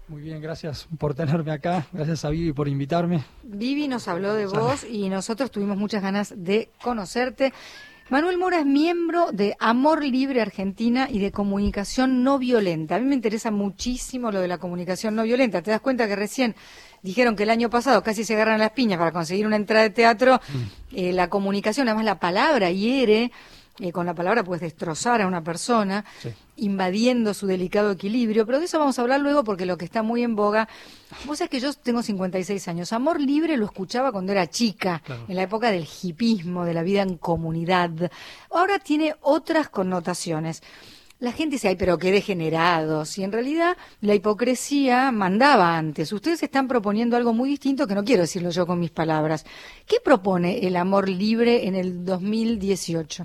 Muy bien, gracias por tenerme acá, gracias a Vivi por invitarme. Vivi nos habló de vos y nosotros tuvimos muchas ganas de conocerte. Manuel Mora es miembro de Amor Libre Argentina y de Comunicación No Violenta. A mí me interesa muchísimo lo de la comunicación no violenta. ¿Te das cuenta que recién dijeron que el año pasado casi se agarran las piñas para conseguir una entrada de teatro? La comunicación, además la palabra hiere, con la palabra puedes destrozar a una persona, sí, invadiendo su delicado equilibrio, pero de eso vamos a hablar luego porque lo que está muy en boga, vos sabés que yo tengo 56 años, Amor Libre lo escuchaba cuando era chica, claro, en la época del hipismo, de la vida en comunidad, ahora tiene otras connotaciones. La gente dice, ay, pero qué degenerados, y en realidad la hipocresía mandaba antes. Ustedes están proponiendo algo muy distinto que no quiero decirlo yo con mis palabras. ¿Qué propone el Amor Libre en el 2018?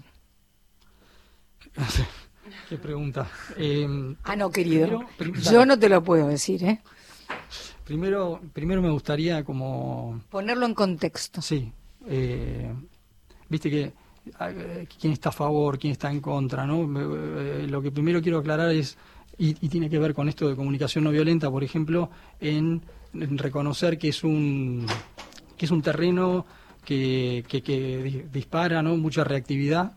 Qué pregunta. No, querido, yo no te lo puedo decir, ¿eh? Primero me gustaría como... ponerlo en contexto. Sí. Viste que quién está a favor, quién está en contra, ¿no? Lo que primero quiero aclarar es, y tiene que ver con esto de comunicación no violenta, por ejemplo, en reconocer que es un terreno que dispara, ¿no?, mucha reactividad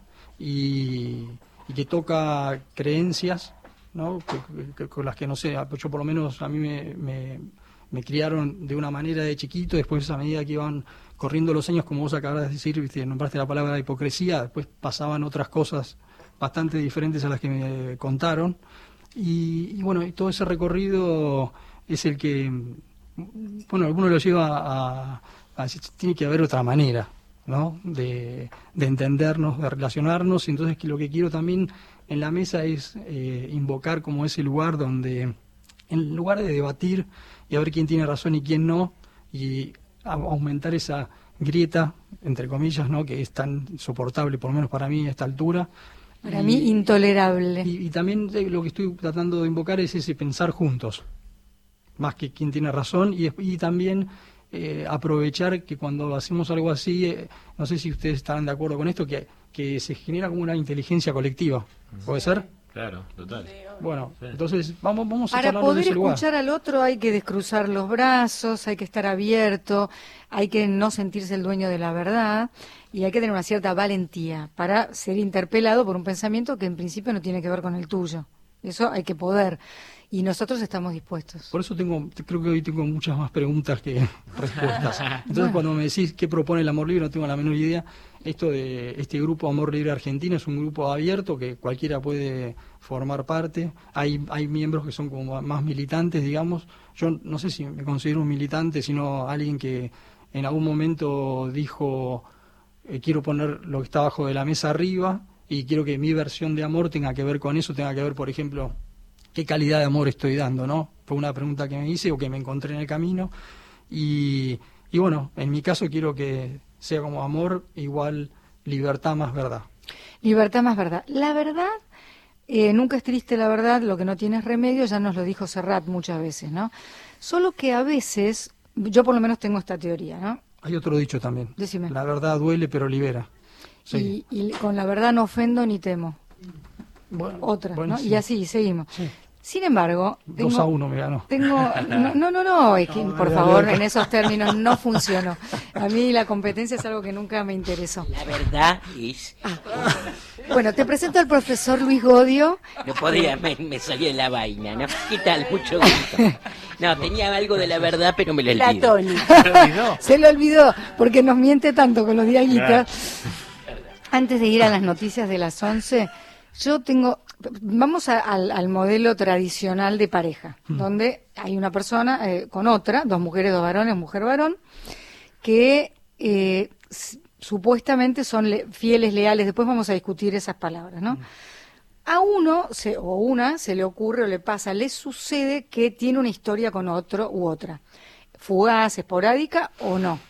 y que toca creencias, ¿no?, con las que, no sé, yo por lo menos a mí me criaron de una manera de chiquito, después a medida que iban corriendo los años, como vos acabas de decir, ¿viste?, nombraste la palabra hipocresía, después pasaban otras cosas bastante diferentes a las que me contaron, y bueno, y todo ese recorrido es el que, bueno, alguno lo lleva a decir, tiene que haber otra manera, ¿no?, de entendernos, de relacionarnos, y entonces lo que quiero también en la mesa es invocar como ese lugar donde, en lugar de debatir y a ver quién tiene razón y quién no, y aumentar esa grieta, entre comillas, ¿no?, que es tan insoportable, por lo menos para mí a esta altura. Para mí intolerable. Y también lo que estoy tratando de invocar es ese pensar juntos, más que quién tiene razón, y también aprovechar que cuando hacemos algo así, no sé si ustedes estarán de acuerdo con esto, que se genera como una inteligencia colectiva. ¿Puede ser? Claro, total. Bueno, sí. Entonces vamos a para charlarlo poder de ese lugar. Escuchar al otro hay que descruzar los brazos, hay que estar abierto, hay que no sentirse el dueño de la verdad y hay que tener una cierta valentía para ser interpelado por un pensamiento que en principio no tiene que ver con el tuyo. Eso hay que poder. Y nosotros estamos dispuestos. Por eso creo que hoy tengo muchas más preguntas que respuestas. Entonces, cuando me decís qué propone el Amor Libre, no tengo la menor idea. Esto de este grupo Amor Libre Argentina es un grupo abierto que cualquiera puede formar parte. Hay miembros que son como más militantes, digamos. Yo no sé si me considero un militante, sino alguien que en algún momento dijo, quiero poner lo que está abajo de la mesa arriba y quiero que mi versión de amor tenga que ver con eso, tenga que ver, por ejemplo, qué calidad de amor estoy dando, ¿no? Fue una pregunta que me hice o que me encontré en el camino. Y bueno, en mi caso quiero que sea como amor igual libertad más verdad. Libertad más verdad. La verdad, nunca es triste la verdad, lo que no tiene es remedio, ya nos lo dijo Serrat muchas veces, ¿no? Solo que a veces, yo por lo menos tengo esta teoría, ¿no? Hay otro dicho también. Decime. La verdad duele pero libera. Sí. Y con la verdad no ofendo ni temo. Bueno, otra, bueno, ¿no? sí. Y así seguimos. Sí. Sin embargo... 2-1 me ganó. No, es que, por favor, en esos términos no funcionó. A mí la competencia es algo que nunca me interesó. La verdad es... Bueno, te presento al profesor Luis Godio. No podía, me salió la vaina, ¿no? ¿Qué tal? Mucho gusto. No, tenía algo de la verdad, pero me lo olvidó. Se lo olvidó, porque nos miente tanto con los diaguitas. Antes de ir a las noticias de las 11... Vamos al modelo tradicional de pareja, donde hay una persona con otra, dos mujeres, dos varones, mujer-varón, que supuestamente son fieles, leales. Después vamos a discutir esas palabras, ¿no? A uno o una se le ocurre o le pasa, le sucede que tiene una historia con otro u otra, fugaz, esporádica o no.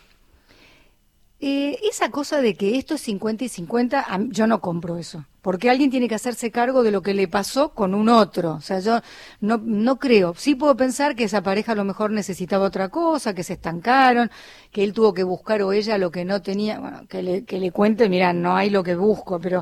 Esa cosa de que esto es 50 y 50, yo no compro eso, porque alguien tiene que hacerse cargo de lo que le pasó con un otro. O sea, yo no creo. Sí puedo pensar que esa pareja a lo mejor necesitaba otra cosa, que se estancaron, que él tuvo que buscar o ella lo que no tenía, bueno, que le cuente, mira, no hay lo que busco, pero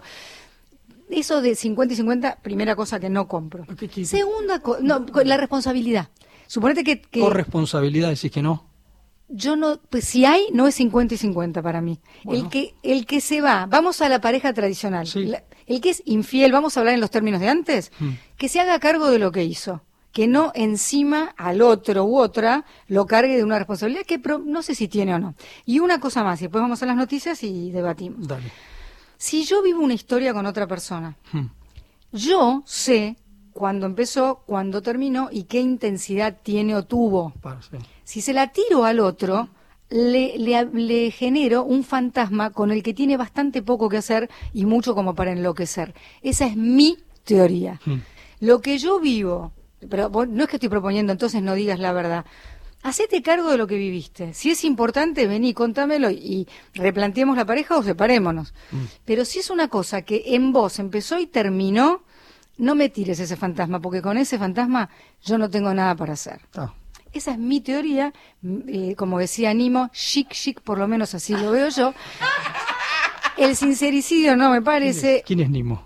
eso de 50 y 50, primera cosa que no compro. Segunda cosa, la responsabilidad. Suponete que Corresponsabilidad, decís que no. yo no, pues si hay, no es 50 y 50 para mí. Bueno. El que se va, vamos a la pareja tradicional. Sí. El que es infiel, vamos a hablar en los términos de antes, que se haga cargo de lo que hizo. Que no encima al otro u otra lo cargue de una responsabilidad que no sé si tiene o no. Y una cosa más, y después vamos a las noticias y debatimos. Dale. Si yo vivo una historia con otra persona, yo sé cuándo empezó, cuándo terminó y qué intensidad tiene o tuvo. Sí. Si se la tiro al otro, le genero un fantasma con el que tiene bastante poco que hacer y mucho como para enloquecer. Esa es mi teoría. Lo que yo vivo, pero no es que estoy proponiendo, entonces no digas la verdad. Hacete cargo de lo que viviste. Si es importante, vení, contámelo y replanteemos la pareja o separémonos. Pero si es una cosa que en vos empezó y terminó, no me tires ese fantasma, porque con ese fantasma yo no tengo nada para hacer. Esa es mi teoría, como decía Nimo, chic, por lo menos así lo veo yo. El sincericidio no me parece... ¿Quién es Nimo?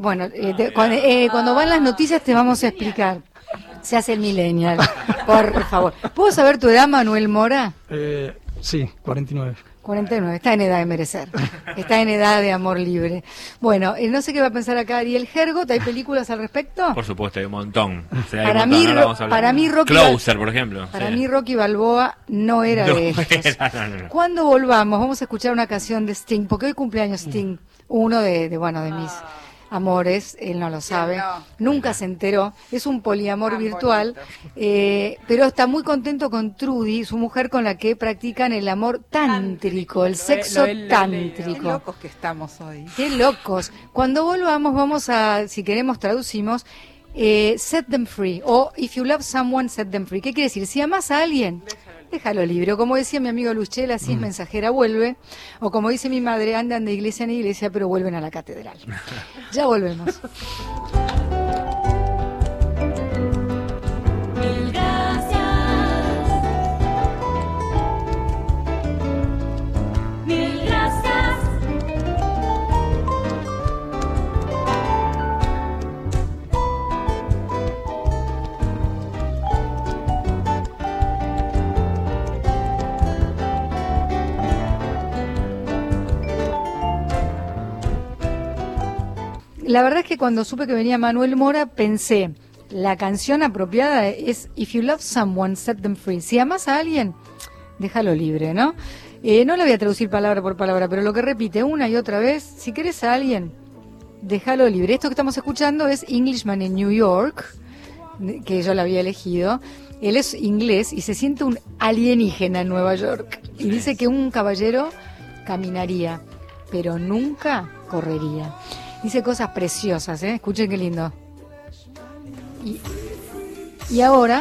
Cuando van las noticias te vamos a explicar. Se hace el millennial, por favor. ¿Puedo saber tu edad, Manuel Mora? Sí, 49. 49, está en edad de merecer, está en edad de amor libre. Bueno, no sé qué va a pensar acá Ariel Hergot, ¿hay películas al respecto? Por supuesto, hay un montón. O sea, Para hay un mí, montón, ahora vamos a hablar. para mí Rocky Closer, por ejemplo. Para Sí. mí Rocky Balboa no era de estos. No. Cuando volvamos vamos a escuchar una canción de Sting, porque hoy cumpleaños Sting, uno de mis amores, él no lo sabe, nunca se enteró, es un poliamor virtual, pero está muy contento con Trudy, su mujer con la que practican el amor tántrico, el sexo tántrico. Qué locos que estamos hoy. Qué locos. Cuando volvamos vamos a, si queremos traducimos, set them free, o if you love someone, set them free. ¿Qué quiere decir? Si amas a alguien, déjalo libre. O como decía mi amigo Luchel, así es mensajera, vuelve. O como dice mi madre, andan de iglesia en iglesia, pero vuelven a la catedral. Ya volvemos. Mil gracias. Mil gracias. La verdad es que cuando supe que venía Manuel Mora, pensé, la canción apropiada es If you love someone, set them free. Si amas a alguien, déjalo libre, ¿no? No la voy a traducir palabra por palabra, pero lo que repite una y otra vez, si querés a alguien, déjalo libre. Esto que estamos escuchando es Englishman in New York, que yo la había elegido. Él es inglés y se siente un alienígena en Nueva York. Y dice que un caballero caminaría, pero nunca correría. Dice cosas preciosas, ¿eh? Escuchen qué lindo. Y ahora,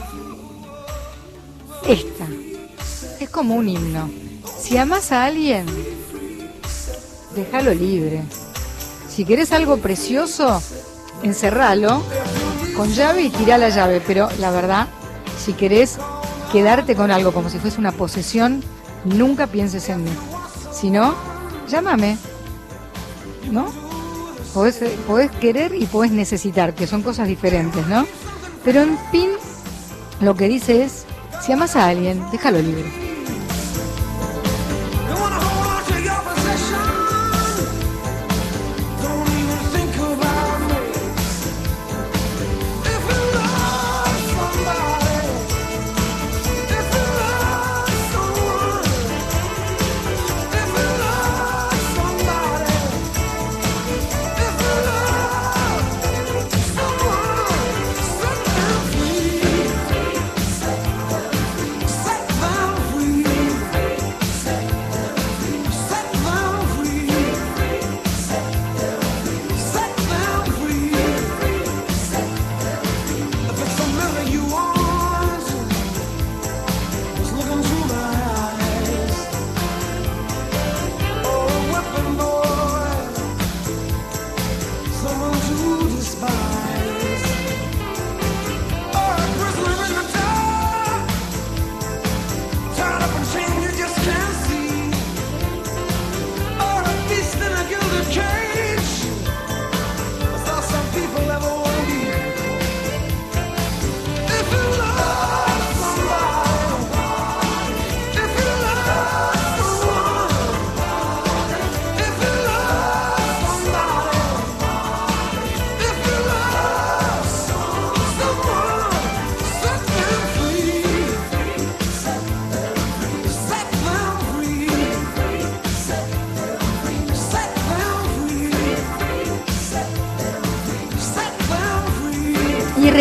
esta. Es como un himno. Si amas a alguien, déjalo libre. Si querés algo precioso, encerralo con llave y tirá la llave. Pero la verdad, si querés quedarte con algo como si fuese una posesión, nunca pienses en mí. Si no, llámame. ¿No? Podés querer y podés necesitar, que son cosas diferentes, ¿no? Pero en fin, lo que dice es, si amas a alguien, déjalo libre. Set them free.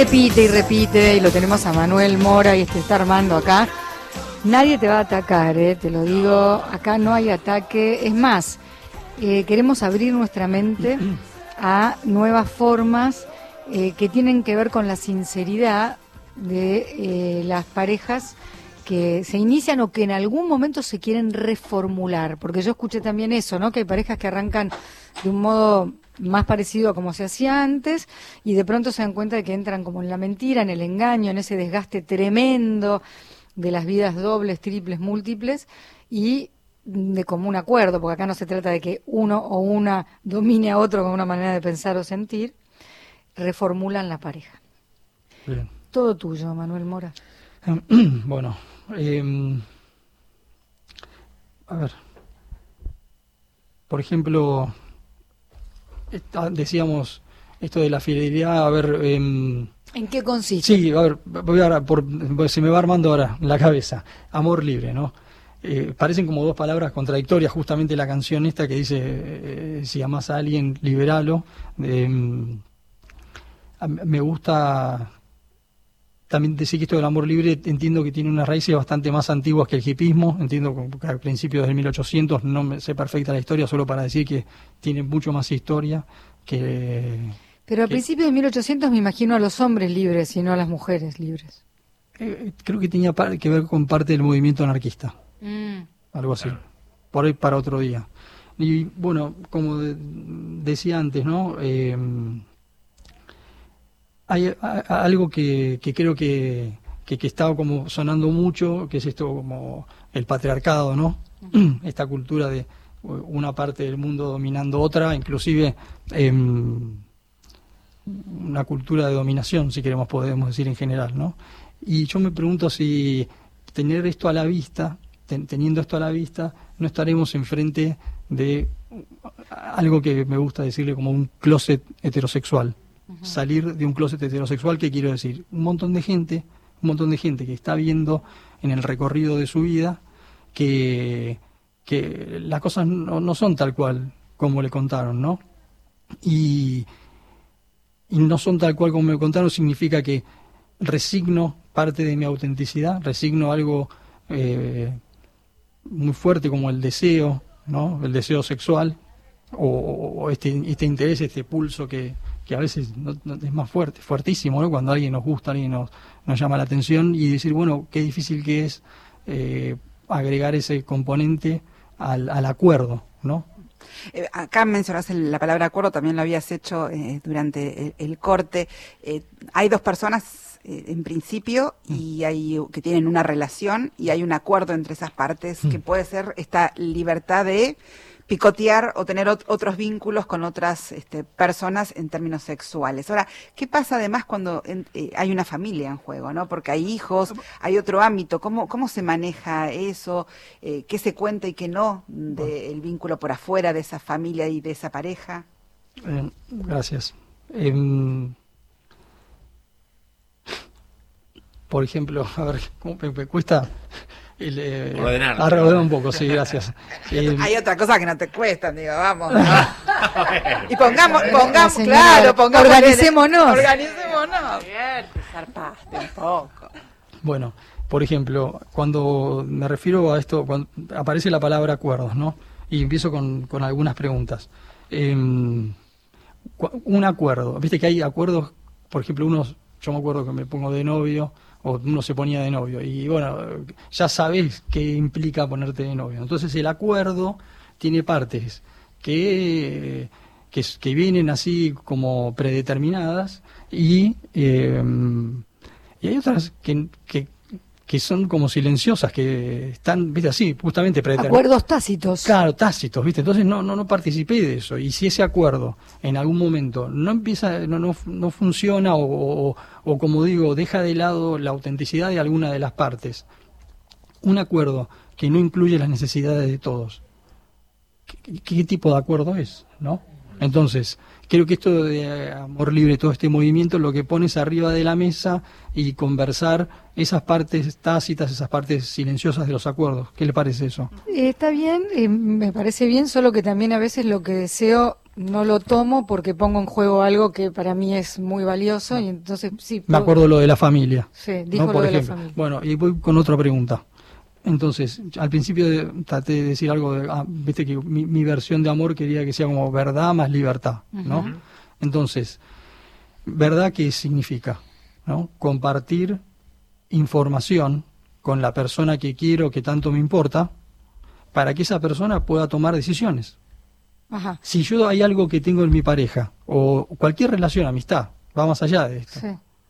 repite, y lo tenemos a Manuel Mora y está armando acá. Nadie te va a atacar, te lo digo, acá no hay ataque. Es más, queremos abrir nuestra mente a nuevas formas que tienen que ver con la sinceridad de las parejas que se inician o que en algún momento se quieren reformular, porque yo escuché también eso, ¿no? Que hay parejas que arrancan de un modo más parecido a como se hacía antes y de pronto se dan cuenta de que entran como en la mentira, en el engaño, en ese desgaste tremendo de las vidas dobles, triples, múltiples y de común acuerdo, porque acá no se trata de que uno o una domine a otro con una manera de pensar o sentir, reformulan la pareja. Bien. Todo tuyo, Manuel Mora. Bueno, a ver, por ejemplo, decíamos esto de la fidelidad, a ver... ¿En qué consiste? Sí, a ver, se me va armando ahora en la cabeza, amor libre, ¿no? Parecen como dos palabras contradictorias, justamente la canción esta que dice, si amás a alguien, liberalo. Me gusta... También decir que esto del amor libre entiendo que tiene unas raíces bastante más antiguas que el hipismo. Entiendo que a principios del 1800, no me sé perfecta la historia, solo para decir que tiene mucho más historia que... Pero a principios de 1800 me imagino a los hombres libres y no a las mujeres libres. Creo que tenía que ver con parte del movimiento anarquista. Algo así. Por ahí para otro día. Y bueno, como decía antes, ¿no? Hay algo que creo que está como sonando mucho, que es esto como el patriarcado, ¿no? Esta cultura de una parte del mundo dominando otra, inclusive una cultura de dominación, si queremos, podemos decir en general, ¿no? Y yo me pregunto si tener esto a la vista, teniendo esto a la vista, no estaremos enfrente de algo que me gusta decirle como un closet heterosexual. Salir de un closet heterosexual, ¿qué quiero decir? Un montón de gente que está viendo en el recorrido de su vida que las cosas no son tal cual como le contaron, ¿no? Y no son tal cual como me contaron significa que resigno parte de mi autenticidad, resigno algo muy fuerte como el deseo, ¿no? El deseo sexual o este interés, este pulso que a veces no, es más fuerte, fuertísimo, ¿no? Cuando alguien nos gusta, alguien nos llama la atención y decir, bueno, qué difícil que es agregar ese componente al acuerdo, ¿no? Acá mencionas la palabra acuerdo, también lo habías hecho durante el corte. Hay dos personas en principio y hay que tienen una relación y hay un acuerdo entre esas partes que puede ser esta libertad de picotear o tener otros vínculos con otras personas en términos sexuales. Ahora, ¿qué pasa además cuando hay una familia en juego, ¿no? Porque hay hijos, hay otro ámbito. ¿Cómo se maneja eso? ¿Qué se cuenta y qué no del vínculo por afuera de esa familia y de esa pareja? Gracias. Por ejemplo, a ver, ¿cómo me cuesta... ordenar un poco, sí, gracias. Hay otra cosa que no te cuestan, digo, vamos. Y pongamos, claro, organicémonos. Bien, te zarpaste un poco. Bueno, por ejemplo, cuando me refiero a esto, cuando aparece la palabra acuerdos, ¿no? Y empiezo con algunas preguntas. Un acuerdo, viste que hay acuerdos, por ejemplo, yo me acuerdo que me pongo de novio, o uno se ponía de novio, y bueno, ya sabes qué implica ponerte de novio. Entonces el acuerdo tiene partes que vienen así como predeterminadas, y hay otras que son como silenciosas, que están, viste, así, justamente predeterminadas. Acuerdos tácitos. Claro, tácitos, viste, entonces no participé de eso, y si ese acuerdo en algún momento no funciona o como digo, deja de lado la autenticidad de alguna de las partes, un acuerdo que no incluye las necesidades de todos, ¿qué tipo de acuerdo es, no? Entonces, creo que esto de amor libre, todo este movimiento, lo que pones arriba de la mesa y conversar esas partes tácitas, esas partes silenciosas de los acuerdos. ¿Qué le parece eso? Está bien, me parece bien, solo que también a veces lo que deseo no lo tomo porque pongo en juego algo que para mí es muy valioso y entonces sí. Me acuerdo lo de la familia. Sí, dijo ¿no? lo Por de la ejemplo. familia. Bueno, y voy con otra pregunta. Entonces, al principio traté de decir algo viste que mi versión de amor quería que sea como verdad más libertad, ¿no? Ujú. Entonces, ¿verdad qué significa? ¿No? Compartir información con la persona que quiero, que tanto me importa, para que esa persona pueda tomar decisiones. Ajá. Si yo hay algo que tengo en mi pareja, o cualquier relación, amistad, va más allá de esto,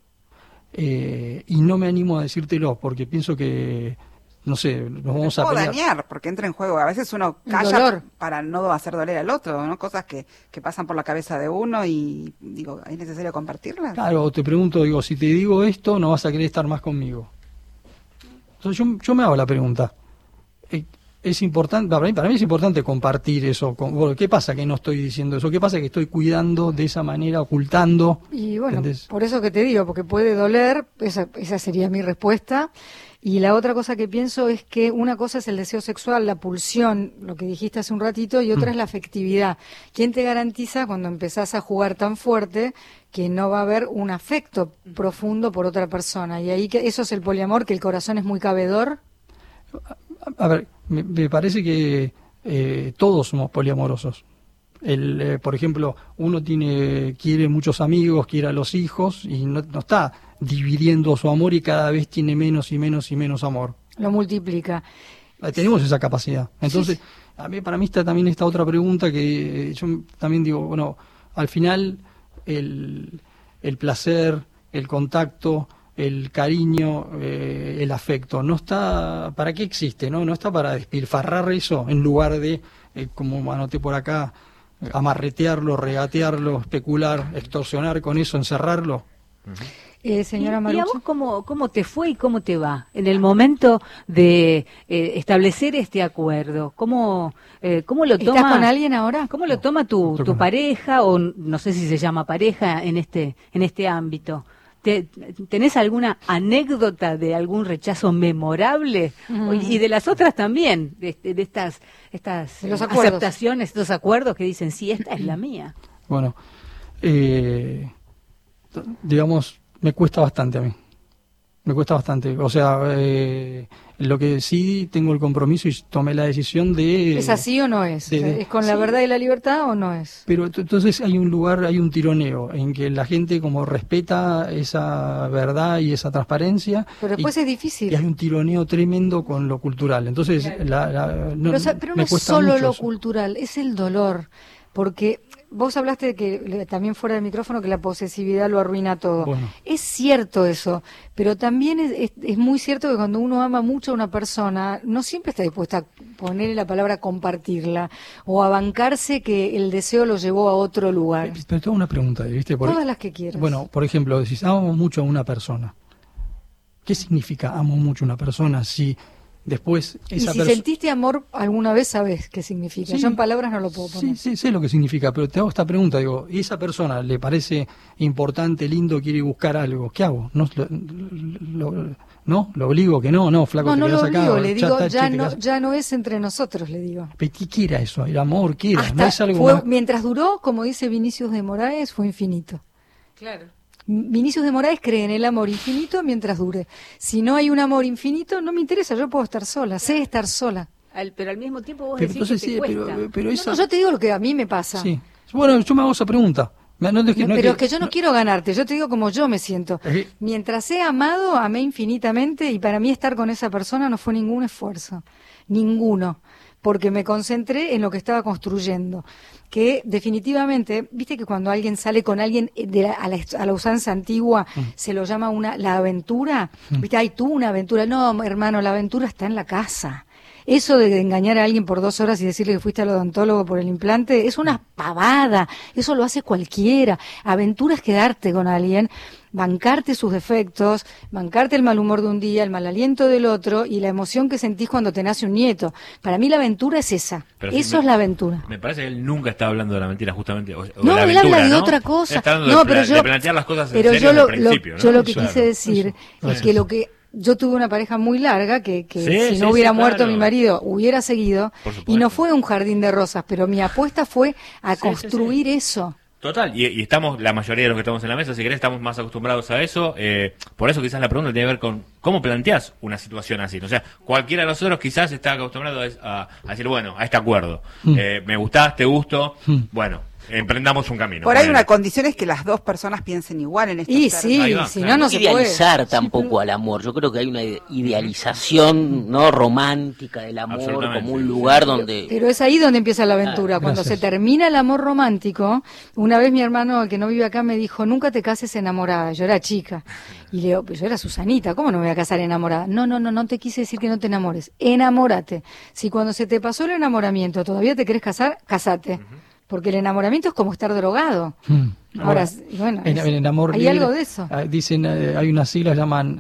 Sí. y no me animo a decírtelo porque pienso que, no sé, nos vamos a Puedo pelear. dañar, porque entra en juego. A veces uno El calla dolor. para no hacer doler al otro, ¿no? Cosas que pasan por la cabeza de uno y digo, ¿es necesario compartirlas? Claro, te pregunto, digo, si te digo esto, no vas a querer estar más conmigo. Entonces yo me hago la pregunta. Es importante, para mí es importante compartir eso. Bueno, ¿qué pasa que no estoy diciendo eso? ¿Qué pasa que estoy cuidando de esa manera, ocultando? Y bueno, ¿Entendés? por eso que te digo, porque puede doler, esa sería mi respuesta. Y la otra cosa que pienso es que una cosa es el deseo sexual, la pulsión, lo que dijiste hace un ratito, y otra es la afectividad. ¿Quién te garantiza cuando empezás a jugar tan fuerte que no va a haber un afecto profundo por otra persona? Y ahí que eso es el poliamor, que el corazón es muy cabedor. A ver, me parece que todos somos poliamorosos. Por ejemplo, uno quiere muchos amigos, quiere a los hijos y no está dividiendo su amor y cada vez tiene menos y menos y menos amor. Lo multiplica. Tenemos esa capacidad. Entonces, Sí. para mí está también esta otra pregunta que yo también digo, bueno, al final el placer, el contacto, el cariño, el afecto, no está, ¿para qué existe? No está para despilfarrar eso en lugar de, como anoté por acá, amarretearlo, regatearlo, especular, extorsionar con eso, encerrarlo. Señora ¿Y a Marucci. vos cómo te fue y cómo te va en el momento de establecer este acuerdo? ¿Cómo lo toma? ¿Estás con alguien ahora? ¿Cómo lo toma tu pareja o no sé si se llama pareja en este ámbito? ¿Tenés alguna anécdota de algún rechazo memorable? Y de las otras también, de estas De los acuerdos. aceptaciones, estos acuerdos que dicen, sí, esta es la mía. Bueno, digamos, me cuesta bastante a mí. Me cuesta bastante. O sea, lo que sí tengo el compromiso y tomé la decisión de... ¿Es así o no es? ¿Es con la sí. verdad y la libertad o no es? Pero entonces hay un tironeo en que la gente como respeta esa verdad y esa transparencia. Pero después es difícil. Y hay un tironeo tremendo con lo cultural. Entonces, Pero no me es cuesta solo mucho lo eso. cultural, es el dolor. Porque vos hablaste de que, también fuera del micrófono, que la posesividad lo arruina todo. Bueno. Es cierto eso, pero también es muy cierto que cuando uno ama mucho a una persona, no siempre está dispuesta a ponerle la palabra compartirla o a bancarse que el deseo lo llevó a otro lugar. Pero tengo una pregunta, ¿viste? Todas las que quieras. Bueno, por ejemplo, decís, amo mucho a una persona. ¿Qué significa amo mucho a una persona si después y esa si persona... sentiste amor alguna vez, sabés qué significa. Sí. Yo en palabras no lo puedo poner. Sí, sé lo que significa, pero te hago esta pregunta, digo, ¿y esa persona le parece importante, lindo, quiere buscar algo? ¿Qué hago? ¿No lo obligo que no, flaco, No te lo quedas acá? obligo, le digo, Chata, che, te quedás- ya no es entre nosotros, le digo. Pero ¿qué era eso? El amor, ¿qué era? Hasta No es algo fue- más... Mientras duró, como dice Vinicius de Moraes, fue infinito. Claro. Vinicius de Moraes cree en el amor infinito mientras dure. Si no hay un amor infinito, no me interesa, yo puedo estar sola, sé estar sola. Pero al mismo tiempo vos Pero decís entonces que te sí, cuesta. pero esa... No, yo te digo lo que a mí me pasa. Sí. Bueno, yo me hago esa pregunta. No es que- no Pero es que yo no quiero ganarte, yo te digo como yo me siento. Eh. Mientras he amado, amé infinitamente y para mí estar con esa persona no fue ningún esfuerzo, ninguno, porque me concentré en lo que estaba construyendo. Que definitivamente, viste que cuando alguien sale con alguien a la usanza antigua, se lo llama la aventura. Viste, ay, tú una aventura. No, hermano, la aventura está en la casa. Eso de engañar a alguien por 2 horas y decirle que fuiste al odontólogo por el implante es una pavada. Eso lo hace cualquiera. Aventura es quedarte con alguien, bancarte sus defectos, bancarte el mal humor de un día, el mal aliento del otro y la emoción que sentís cuando te nace un nieto. Para mí la aventura es esa. Pero Eso es la aventura. Me parece que él nunca está hablando de la mentira, justamente. O No, de la él aventura, habla de ¿no? otra cosa. Él está hablando No, de, pero de yo- plantear las cosas en Pero serio yo desde el principio, ¿no? yo lo que Claro. quise decir Eso. es que lo que yo tuve una pareja muy larga que Sí, si sí, no hubiera sí, muerto claro. mi marido, hubiera seguido. Por supuesto. Y no fue un jardín de rosas, pero mi apuesta fue a Sí, construir eso. Total, y estamos, la mayoría de los que estamos en la mesa, si querés, estamos más acostumbrados a eso. Por eso quizás la pregunta tiene que ver con cómo planteás una situación así. O sea, cualquiera de nosotros quizás está acostumbrado a decir, bueno, a este acuerdo. Me gustás, te gusto, bueno, emprendamos un camino. Por ahí Ponele. una condición es que las dos personas piensen igual en estos Y términos. sí, Ahí va, si claro. no, no se puede. Idealizar tampoco al amor. Yo creo que hay una idealización no romántica del amor Absolutamente. como un lugar donde Pero es ahí donde empieza la aventura. Cuando gracias. se termina el amor romántico, una vez mi hermano, que no vive acá, me dijo, nunca te cases enamorada. Yo era chica. Y le digo, pues yo era Susanita, ¿cómo no me voy a casar enamorada? No te quise decir que no te enamores. Enamórate. Si cuando se te pasó el enamoramiento todavía te querés casar, casate. Porque el enamoramiento es como estar drogado. Ahora, bueno, en el amor hay libre, algo de eso. Dicen, hay unas siglas llaman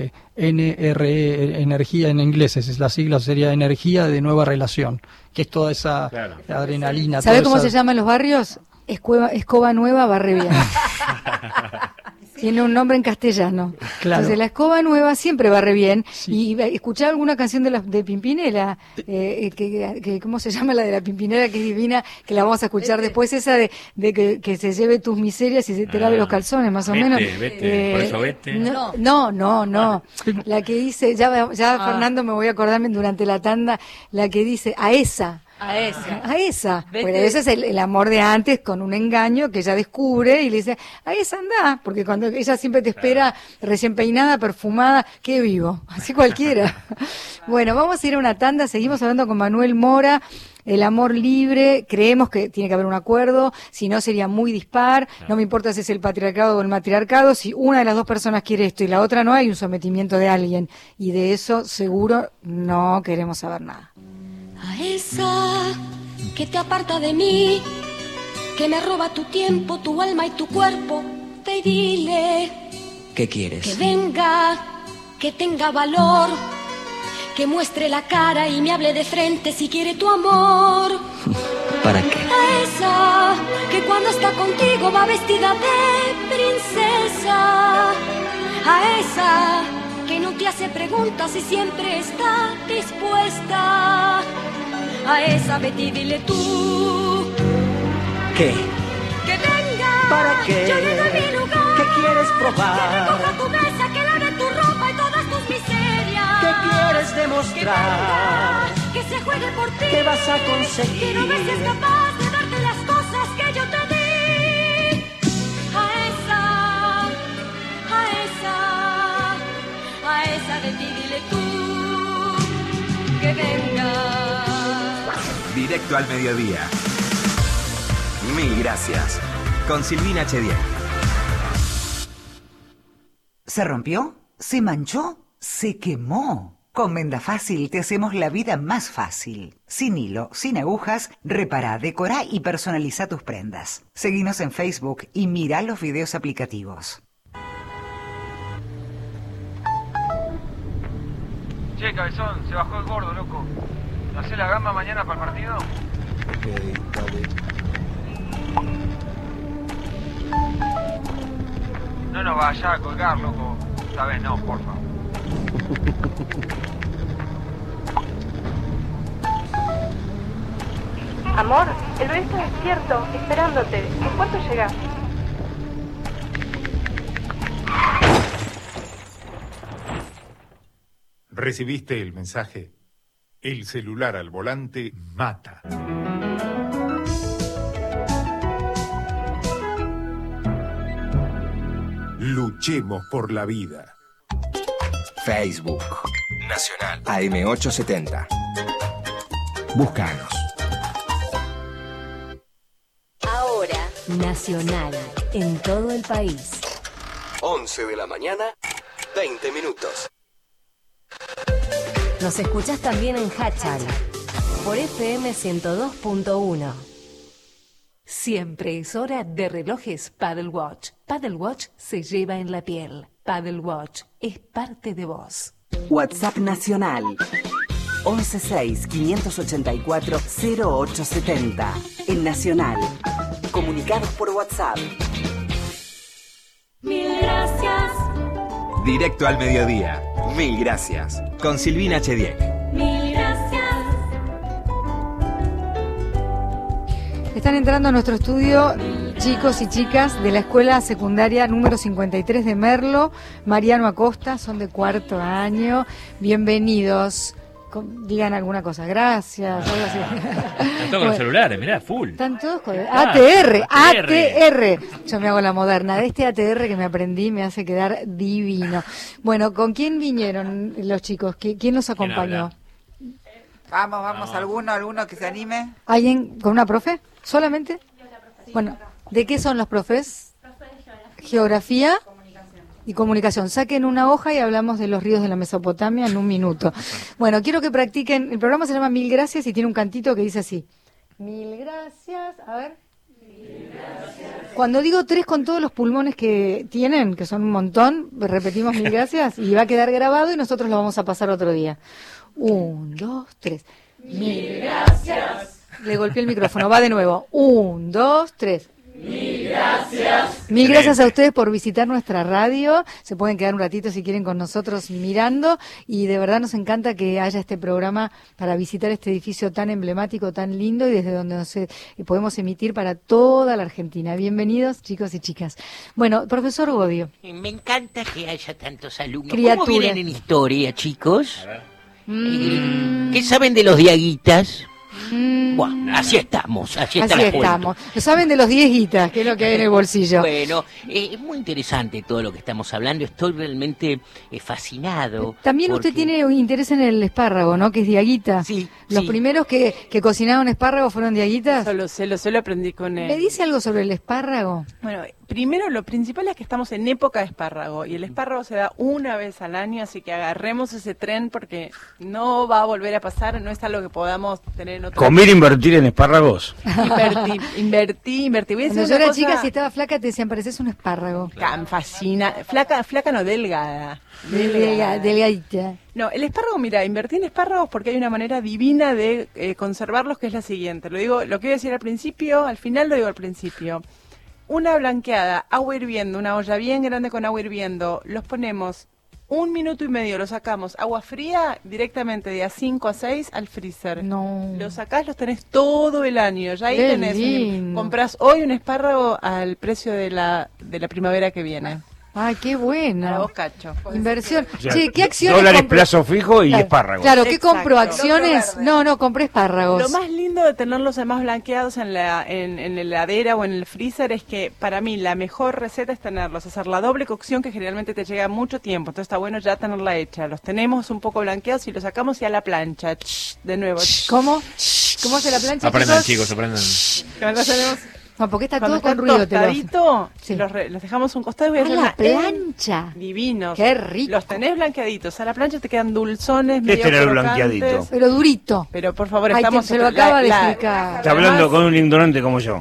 NRE, energía en inglés, es la sigla, sería energía de nueva relación, que es toda esa Claro. adrenalina. ¿Sabe toda cómo esa- se llama en los barrios? Escoba nueva barre bien. Tiene un nombre en castellano. Claro. Entonces la escoba nueva siempre barre bien. Sí. Y escuchaba alguna canción de Pimpinela, ¿cómo se llama la de la Pimpinela? Que es divina, que la vamos a escuchar después, esa de que se lleve tus miserias y se te lave los calzones, más o Vete, menos. vete, por eso vete. No. La que dice, ya Fernando me voy a acordarme durante la tanda, la que dice, a esa. A esa. A esa. Vete. Bueno, ese es el amor de antes con un engaño que ella descubre y le dice, a esa anda, porque cuando ella siempre te espera recién peinada, perfumada, qué vivo, así cualquiera. Bueno, vamos a ir a una tanda, seguimos hablando con Manuel Mora, el amor libre, creemos que tiene que haber un acuerdo, si no sería muy dispar, no me importa si es el patriarcado o el matriarcado, si una de las dos personas quiere esto y la otra no, hay un sometimiento de alguien, y de eso seguro no queremos saber nada. A esa que te aparta de mí, que me roba tu tiempo, tu alma y tu cuerpo, ve y dile ¿Qué que quieres? venga, que tenga valor, que muestre la cara y me hable de frente si quiere tu amor. ¿Para qué? A esa que cuando está contigo va vestida de princesa. A esa que no te hace preguntas y siempre está dispuesta. A esa vete y dile tú ¿Qué? que venga. ¿Para qué? Yo le doy mi lugar. ¿Qué quieres Que probar? recoja tu mesa, que lave tu ropa y todas tus miserias. ¿Qué quieres Que demostrar? venga, que se juegue por ti. ¿Qué vas a conseguir? Quiero ver si es capaz de darte las cosas que yo te di. A esa de ti dile tú que venga. Directo al mediodía. Mil gracias. Con Silvina Chediel. ¿Se rompió? ¿Se manchó? ¿Se quemó? Con Venda Fácil te hacemos la vida más fácil. Sin hilo, sin agujas, repara, decora y personaliza tus prendas. Seguinos en Facebook y mira los videos aplicativos. Che, cabezón, se bajó el gordo, loco. ¿Hacés la gamba mañana para el partido? Ok, dale. No vaya a colgar, loco. Esta vez no, porfa. Amor, el bebé está despierto, esperándote. ¿En cuánto llegas? ¿Recibiste el mensaje? El celular al volante mata. Luchemos por la vida. Facebook. Nacional. AM870. Búscanos. Ahora, Nacional, en todo el país. 11 de la mañana, 20 minutos. Nos escuchás también en Hachal, por FM 102.1. Siempre es hora de relojes Paddle Watch. Paddle Watch se lleva en la piel. Paddle Watch es parte de vos. WhatsApp Nacional 116-584-0870. En Nacional. Comunicados por WhatsApp. Mil gracias. Directo al mediodía. Mil gracias. Con Silvina Chediek. Mil gracias. Están entrando a nuestro estudio chicos y chicas de la escuela secundaria número 53 de Merlo, Mariano Acosta, son de 4º año. Bienvenidos. Digan alguna cosa, gracias. Están todos con los celulares, mirá, full. Están todos con ATR. Yo me hago la moderna. De este ATR que me aprendí me hace quedar divino. Bueno, ¿con quién vinieron los chicos? ¿Quién los acompañó? Vamos, alguno que se anime. ¿Alguien con una profe? ¿Solamente? Bueno, ¿de qué son los profes? Geografía y comunicación. Saquen una hoja y hablamos de los ríos de la Mesopotamia en un minuto. Bueno, quiero que practiquen. El programa se llama Mil Gracias y tiene un cantito que dice así. Mil gracias. A ver. Mil gracias. Cuando digo 3 con todos los pulmones que tienen, que son un montón, repetimos mil gracias y va a quedar grabado y nosotros lo vamos a pasar otro día. 1, 2, 3. Mil gracias. Le golpeé el micrófono. Va de nuevo. 1, 2, 3. Mil gracias. Mil gracias a ustedes por visitar nuestra radio. Se pueden quedar un ratito si quieren con nosotros mirando. Y de verdad nos encanta que haya este programa para visitar este edificio tan emblemático, tan lindo y desde donde podemos emitir para toda la Argentina. Bienvenidos, chicos y chicas. Bueno, profesor Godio. Me encanta que haya tantos alumnos. Criatura. ¿Cómo vienen en historia, chicos? ¿Qué saben de los diaguitas? Bueno, así estamos, así está la estamos. Lo saben de los 10 guitas, que es lo que hay en el bolsillo. Bueno, es muy interesante todo lo que estamos hablando. Estoy realmente fascinado. También usted tiene interés en el espárrago, ¿no? Que es diaguita. Sí. Los primeros que cocinaron espárragos fueron diaguitas. Solo aprendí con él. ¿Me dice algo sobre el espárrago? Bueno, primero lo principal es que estamos en época de espárrago y el espárrago se da una vez al año, así que agarremos ese tren porque no va a volver a pasar, no es algo que podamos tener en otro. ¿Comer invertir en espárragos? Invertí. Voy a decir Cuando yo era chica, si estaba flaca, te decían, pareces un espárrago. Fascina. Flaca no, delgada. Delgadita. No, el espárrago, mira, invertí en espárragos porque hay una manera divina de conservarlos que es la siguiente. Lo que iba a decir al principio, al final lo digo al principio. Una blanqueada, agua hirviendo, una olla bien grande con agua hirviendo, los ponemos 1 minuto y medio, los sacamos, agua fría, directamente de a 5 a 6 al freezer. No. Los sacás, los tenés todo el año, ya ahí tenés, comprás hoy un espárrago al precio de la primavera que viene. Ay, qué bueno. Para vos, Cacho. Inversión. O sea, che, ¿qué acciones dólares, compró? plazo fijo y espárragos. Claro, ¿qué compro? ¿Acciones? No, compré espárragos. Lo más lindo de tenerlos además blanqueados en la heladera o en el freezer es que para mí la mejor receta es tenerlos, hacer la doble cocción que generalmente te llega mucho tiempo, entonces está bueno ya tenerla hecha. Los tenemos un poco blanqueados y los sacamos y a la plancha. De nuevo. ¿Cómo? ¿Cómo hace la plancha? Aprendan, chicos, aprendan. No, porque está cuando todo con ruido. Tostadito, los dejamos un costado y voy a hacer la plancha. Divinos. Qué rico. Los tenés blanqueaditos. A la plancha te quedan dulzones, medio Este era el crocantes. blanqueadito. Pero durito. Pero por favor, Ay, estamos... se lo acaba de explicar. Está hablando con un ignorante como yo.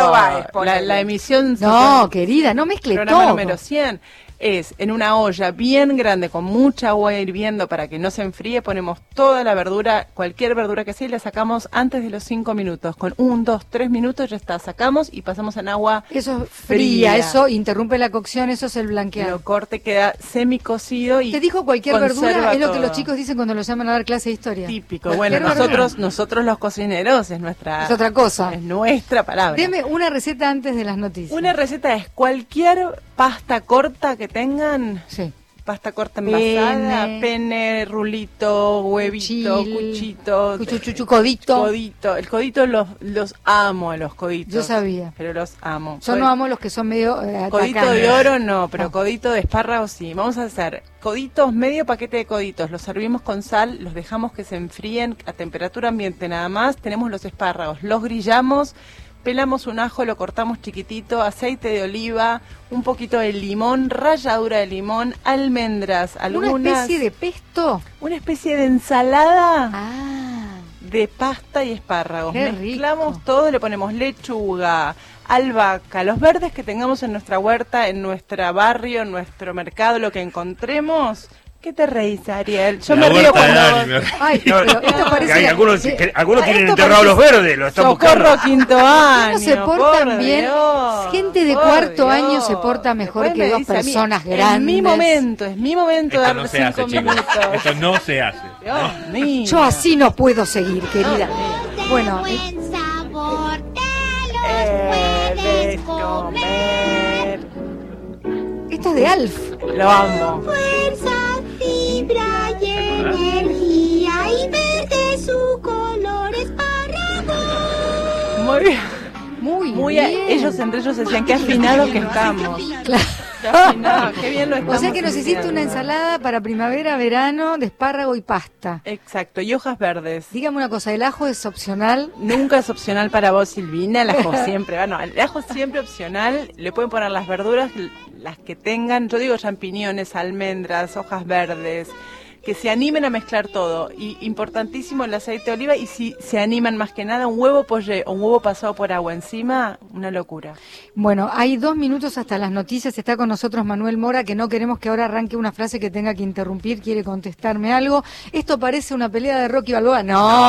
La emisión... No, querida, no mezcle programa todo. número 100. Es en una olla bien grande con mucha agua hirviendo para que no se enfríe, ponemos toda la verdura, cualquier verdura que sea, y la sacamos antes de los 5 minutos. Con 1, 2, 3 minutos ya está, sacamos y pasamos en agua eso fría. Eso interrumpe la cocción, eso es el blanqueado. El corte queda semicocido y te dijo cualquier verdura, es lo que todo. los chicos dicen cuando los llaman a dar clase de historia. Típico, bueno, nosotros los cocineros es otra cosa. Es nuestra palabra. Deme una receta antes de las noticias. Una receta es cualquier pasta corta que tengan, pasta corta envasada, pene, rulito, huevito, cuchito, codito. El codito los amo a los coditos. Yo sabía. Pero los amo. Yo no amo los que son medio codito de oro no, pero codito de espárrago sí. Vamos a hacer coditos, medio paquete de coditos, los servimos con sal, los dejamos que se enfríen a temperatura ambiente nada más. Tenemos los espárragos, los grillamos. Pelamos un ajo, lo cortamos chiquitito, aceite de oliva, un poquito de limón, ralladura de limón, almendras, algunas... ¿Una especie de pesto? Una especie de ensalada de pasta y espárragos. Qué Mezclamos rico. todo, le ponemos lechuga, albahaca, los verdes que tengamos en nuestra huerta, en nuestro barrio, en nuestro mercado, lo que encontremos... ¿Qué te reís, Ariel? Yo La me río huerta de cuando... Dani, Ay, No, pero esto parece hay que- algunos algunos tienen esto enterrados los parece- verdes, lo están Socorro, buscando. quinto ¿Por qué año. no se portan por bien? Dios, Gente de por cuarto año Dios. se porta mejor Después que me dos dice a mí, personas Es mi grandes. momento Esto de no dar se hace, 5 chicos. minutos. Esto no se hace. Dios mío. Yo así no puedo seguir, querida. Bueno, Puedes comer. esto es de Alf. Lo amo. Fuerza, fibra y energía y verde su color espárrago. Muy bien. Muy bien. Ellos entre ellos decían qué afinados que estamos. Claro. Qué afinado, qué bien lo estamos O sea que nos hiciste haciendo. una ensalada para primavera, verano, de espárrago y pasta. Exacto, y hojas verdes. Dígame una cosa, ¿el ajo es opcional? Nunca es opcional para vos, Silvina, el ajo siempre, bueno, el ajo siempre opcional, le pueden poner las verduras, las que tengan, yo digo champiñones, almendras, hojas verdes, que se animen a mezclar todo, y importantísimo el aceite de oliva, y si se animan más que nada, un huevo poché o un huevo pasado por agua encima, una locura. Bueno, hay 2 minutos hasta las noticias. Está con nosotros Manuel Mora, que no queremos que ahora arranque una frase que tenga que interrumpir. Quiere contestarme algo. ¿Esto parece una pelea de Rocky Balboa?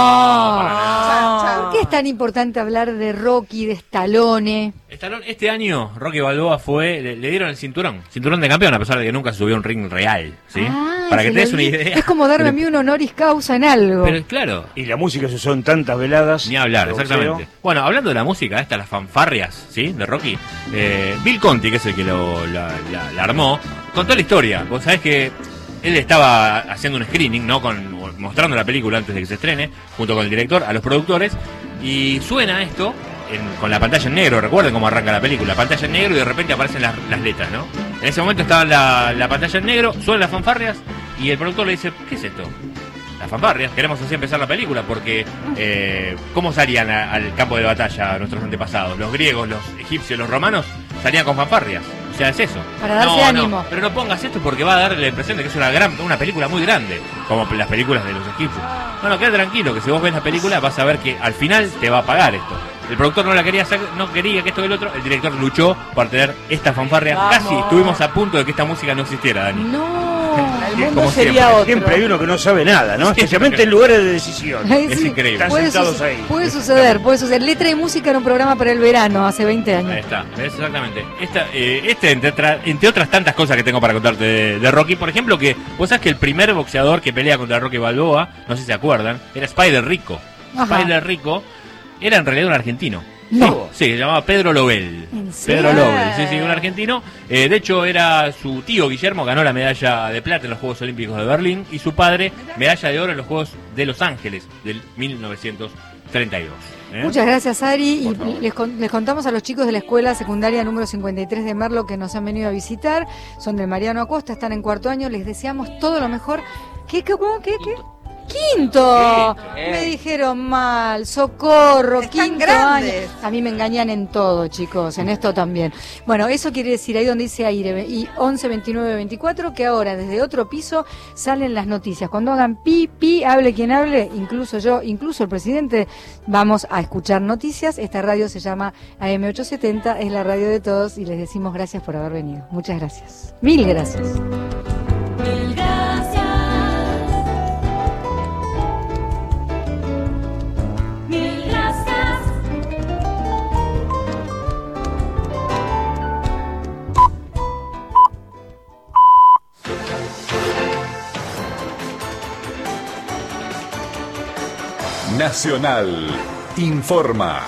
No. ¿Por qué es tan importante hablar de Rocky, de Stallone? Este año Rocky Balboa le dieron el cinturón de campeón, a pesar de que nunca subió a un ring real, ¿sí? Para que se te des lo una di- idea. Es como darme a mí un honoris causa en algo. Pero claro. Y la música se usó en tantas veladas. Ni hablar, de exactamente. boxeo. Bueno, hablando de la música, las fanfarrias, ¿sí? De Rocky. Bill Conti, que es el que la armó, contó la historia. Vos sabés que él estaba haciendo un screening, ¿no? Mostrando la película antes de que se estrene, junto con el director, a los productores, y suena esto con la pantalla en negro. Recuerden cómo arranca la película, pantalla en negro, y de repente aparecen las letras, ¿no? En ese momento estaba la pantalla en negro, suenan las fanfarrias, y el productor le dice, ¿qué es esto? Las fanfarrias, queremos así empezar la película, porque ¿cómo salían al campo de batalla nuestros antepasados? Los griegos, los egipcios, los romanos salían con fanfarrias. O sea, es eso. Para darse ánimo. Pero no pongas esto porque va a dar la impresión de que es una película muy grande, como las películas de los egipcios. No, queda tranquilo, que si vos ves la película vas a ver que al final te va a pagar esto. El productor no la quería hacer, no quería que esto y el otro, el director luchó para tener esta fanfarria. Vamos. Casi estuvimos a punto de que esta música no existiera, Dani. No. El mundo Como sería siempre. otro. Siempre hay uno que no sabe nada, ¿no? Siempre. Especialmente en lugares de decisión. Ay, Es sí, increíble. Están puede sentados suce- ahí. Puede suceder. Letra y música era un programa para el verano hace 20 años. Ahí está, ¿ves? Exactamente. Entre otras tantas cosas que tengo para contarte de Rocky, por ejemplo, que vos sabés que el primer boxeador que pelea contra Rocky Balboa, no sé si se acuerdan, era Spider Rico. Ajá. Spider Rico era en realidad un argentino. No. Sí, se llamaba Pedro Lobel. ¿En serio? Pedro Lobel, sí, un argentino. De hecho, era su tío Guillermo, ganó la medalla de plata en los Juegos Olímpicos de Berlín, y su padre, medalla de oro en los Juegos de Los Ángeles del 1932. Muchas gracias, Ari. Por Y favor. les contamos a los chicos de la escuela secundaria número 53 de Merlo que nos han venido a visitar. Son del Mariano Acosta, están en cuarto año. Les deseamos todo lo mejor. ¿Qué? ¡Quinto! Me dijeron mal. Socorro, Están quinto grandes. año. A mí me engañan en todo, chicos. En esto también. Bueno, eso quiere decir ahí donde dice aire. Y 11 29 24, que ahora desde otro piso salen las noticias. Cuando hagan pi, hable quien hable, incluso yo, incluso el presidente, vamos a escuchar noticias. Esta radio se llama AM870, es la radio de todos, y les decimos gracias por haber venido. Muchas gracias. Mil gracias. Mil gracias. Mil gracias. Nacional informa.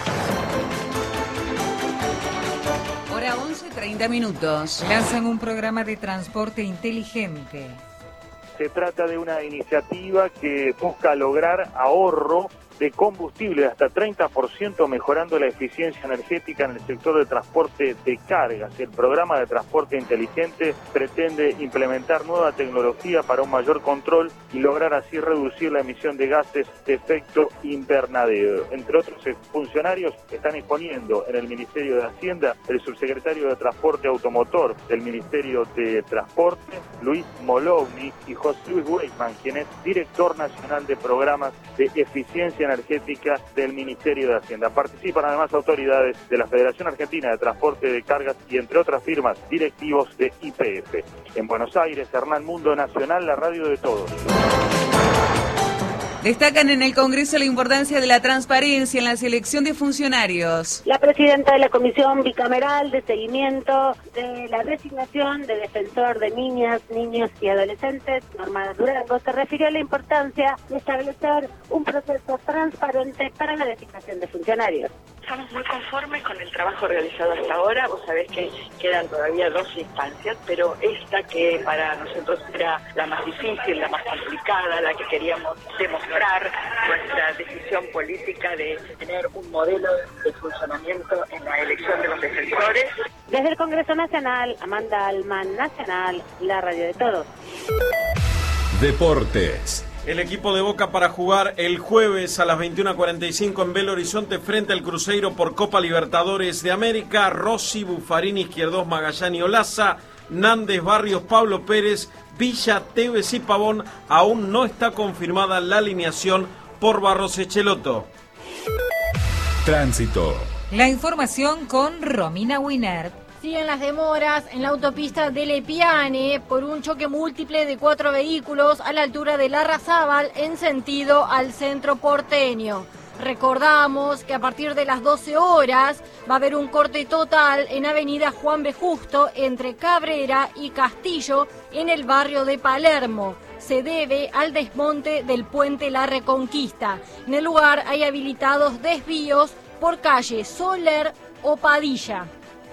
Hora 11:30 minutos. Lanzan un programa de transporte inteligente. Se trata de una iniciativa que busca lograr ahorro de combustible de hasta 30%, mejorando la eficiencia energética en el sector de transporte de cargas. El programa de transporte inteligente pretende implementar nueva tecnología para un mayor control y lograr así reducir la emisión de gases de efecto invernadero. Entre otros funcionarios están exponiendo en el Ministerio de Hacienda el subsecretario de Transporte Automotor del Ministerio de Transporte, Luis Molovny, y José Luis Weisman, quien es director nacional de programas de eficiencia Energética del Ministerio de Hacienda. Participan además autoridades de la Federación Argentina de Transporte de Cargas y entre otras firmas directivos de YPF. En Buenos Aires, Hernán Mundo Nacional, la radio de todos. Destacan en el Congreso la importancia de la transparencia en la selección de funcionarios. La presidenta de la Comisión Bicameral de Seguimiento de la Designación de Defensor de Niñas, Niños y Adolescentes, Norma Durango, se refirió a la importancia de establecer un proceso transparente para la designación de funcionarios. Estamos muy conformes con el trabajo realizado hasta ahora. Vos sabés que quedan todavía 2 instancias, pero esta que para nosotros era la más difícil, la más complicada, la que queríamos demostrar nuestra decisión política de tener un modelo de funcionamiento en la elección de los defensores. Desde el Congreso Nacional, Amanda Alman, Nacional, la radio de todos. Deportes. El equipo de Boca para jugar el jueves a las 21:45 en Belo Horizonte frente al Cruzeiro por Copa Libertadores de América. Rossi, Buffarini, Izquierdos, Magallani, Olaza, Nández, Barrios, Pablo Pérez, Villa, Tevez y Pavón. Aún no está confirmada la alineación por Barros Echeloto. Tránsito. La información con Romina Winert. Siguen las demoras en la autopista de Lepiane por un choque múltiple de 4 vehículos a la altura de Larrazábal en sentido al centro porteño. Recordamos que a partir de las 12 horas va a haber un corte total en avenida Juan B. Justo entre Cabrera y Castillo en el barrio de Palermo. Se debe al desmonte del puente La Reconquista. En el lugar hay habilitados desvíos por calle Soler o Padilla.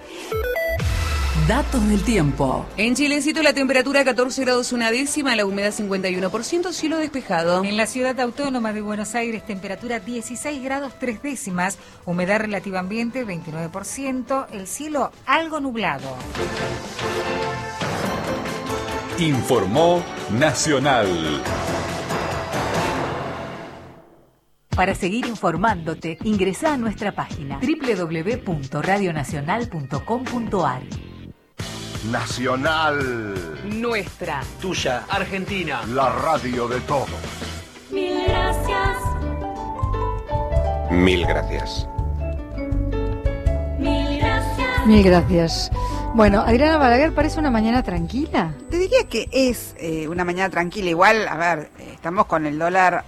Datos del tiempo. En Chilecito la temperatura 14 grados una décima, la humedad 51%, cielo despejado. En la ciudad autónoma de Buenos Aires, temperatura 16 grados 3 décimas, humedad relativa ambiente 29%, el cielo algo nublado. Informó Nacional. Para seguir informándote, ingresa a nuestra página www.radionacional.com.ar. Nacional. Nuestra. Tuya. Argentina. La radio de todos. Mil gracias. Mil gracias. Mil gracias. Mil gracias. Bueno, Adriana Balaguer, ¿parece una mañana tranquila? Te diría que es una mañana tranquila. Igual, a ver, estamos con el dólar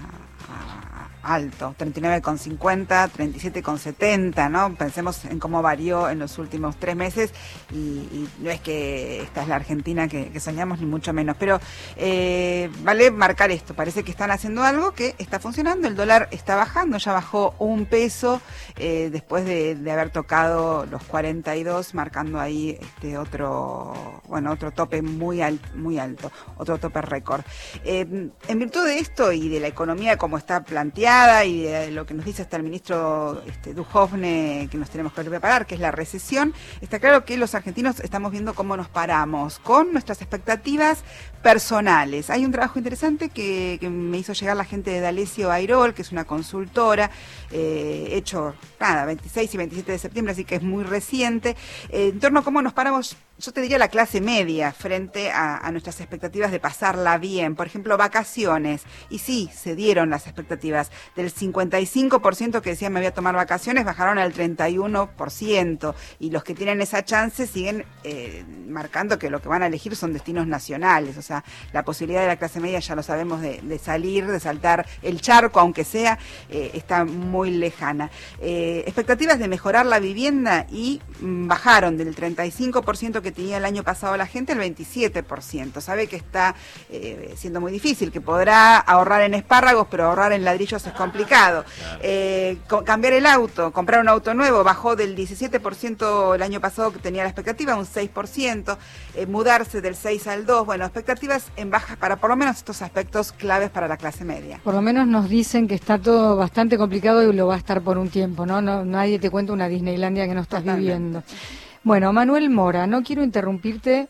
alto, 39,50, 37,70, ¿no? Pensemos en cómo varió en los últimos 3 meses y no es que esta es la Argentina que soñamos, ni mucho menos, pero vale marcar esto, parece que están haciendo algo que está funcionando, el dólar está bajando, ya bajó 1 peso después de haber tocado los 42, marcando ahí otro tope muy alto, otro tope récord. En virtud de esto y de la economía como está planteada, y de lo que nos dice hasta el ministro Duhovne, que nos tenemos que preparar, que es la recesión, está claro que los argentinos estamos viendo cómo nos paramos con nuestras expectativas personales. Hay un trabajo interesante que me hizo llegar la gente de D'Alessio Airol, que es una consultora, hecho 26 y 27 de septiembre, así que es muy reciente, en torno a cómo nos paramos, yo te diría la clase media, frente a nuestras expectativas de pasarla bien. Por ejemplo, vacaciones. Y sí, se dieron las expectativas. Del 55% que decían me voy a tomar vacaciones, bajaron al 31%. Y los que tienen esa chance siguen marcando que lo que van a elegir son destinos nacionales. O sea, la posibilidad de la clase media, ya lo sabemos, de salir, de saltar el charco, aunque sea, está muy lejana. Expectativas de mejorar la vivienda y bajaron del 35% que tenía el año pasado la gente, el 27%. Sabe que está siendo muy difícil, que podrá ahorrar en espárragos, pero ahorrar en ladrillos es complicado. Cambiar el auto, comprar un auto nuevo, bajó del 17% el año pasado que tenía la expectativa, un 6%. Mudarse del 6 al 2, bueno, expectativas en bajas para por lo menos estos aspectos claves para la clase media. Por lo menos nos dicen que está todo bastante complicado y lo va a estar por un tiempo, ¿no? Nadie te cuenta una Disneylandia que no estás viviendo. Bueno, Manuel Mora, no quiero interrumpirte,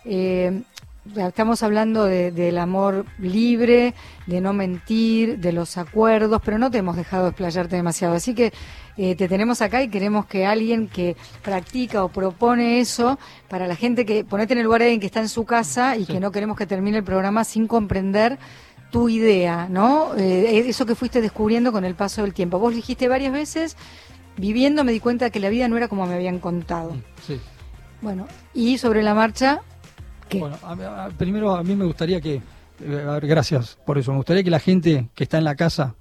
estamos hablando del amor libre, de no mentir, de los acuerdos, pero no te hemos dejado explayarte demasiado, así que te tenemos acá y queremos que alguien que practica o propone eso, para la gente que, ponete en el lugar de alguien que está en su casa y que no queremos que termine el programa sin comprender tu idea, ¿no? Eso que fuiste descubriendo con el paso del tiempo. Vos dijiste varias veces, viviendo me di cuenta que la vida no era como me habían contado. Sí. Bueno, y sobre la marcha, ¿qué? Bueno, primero a mí me gustaría que, gracias por eso, me gustaría que la gente que está en la casa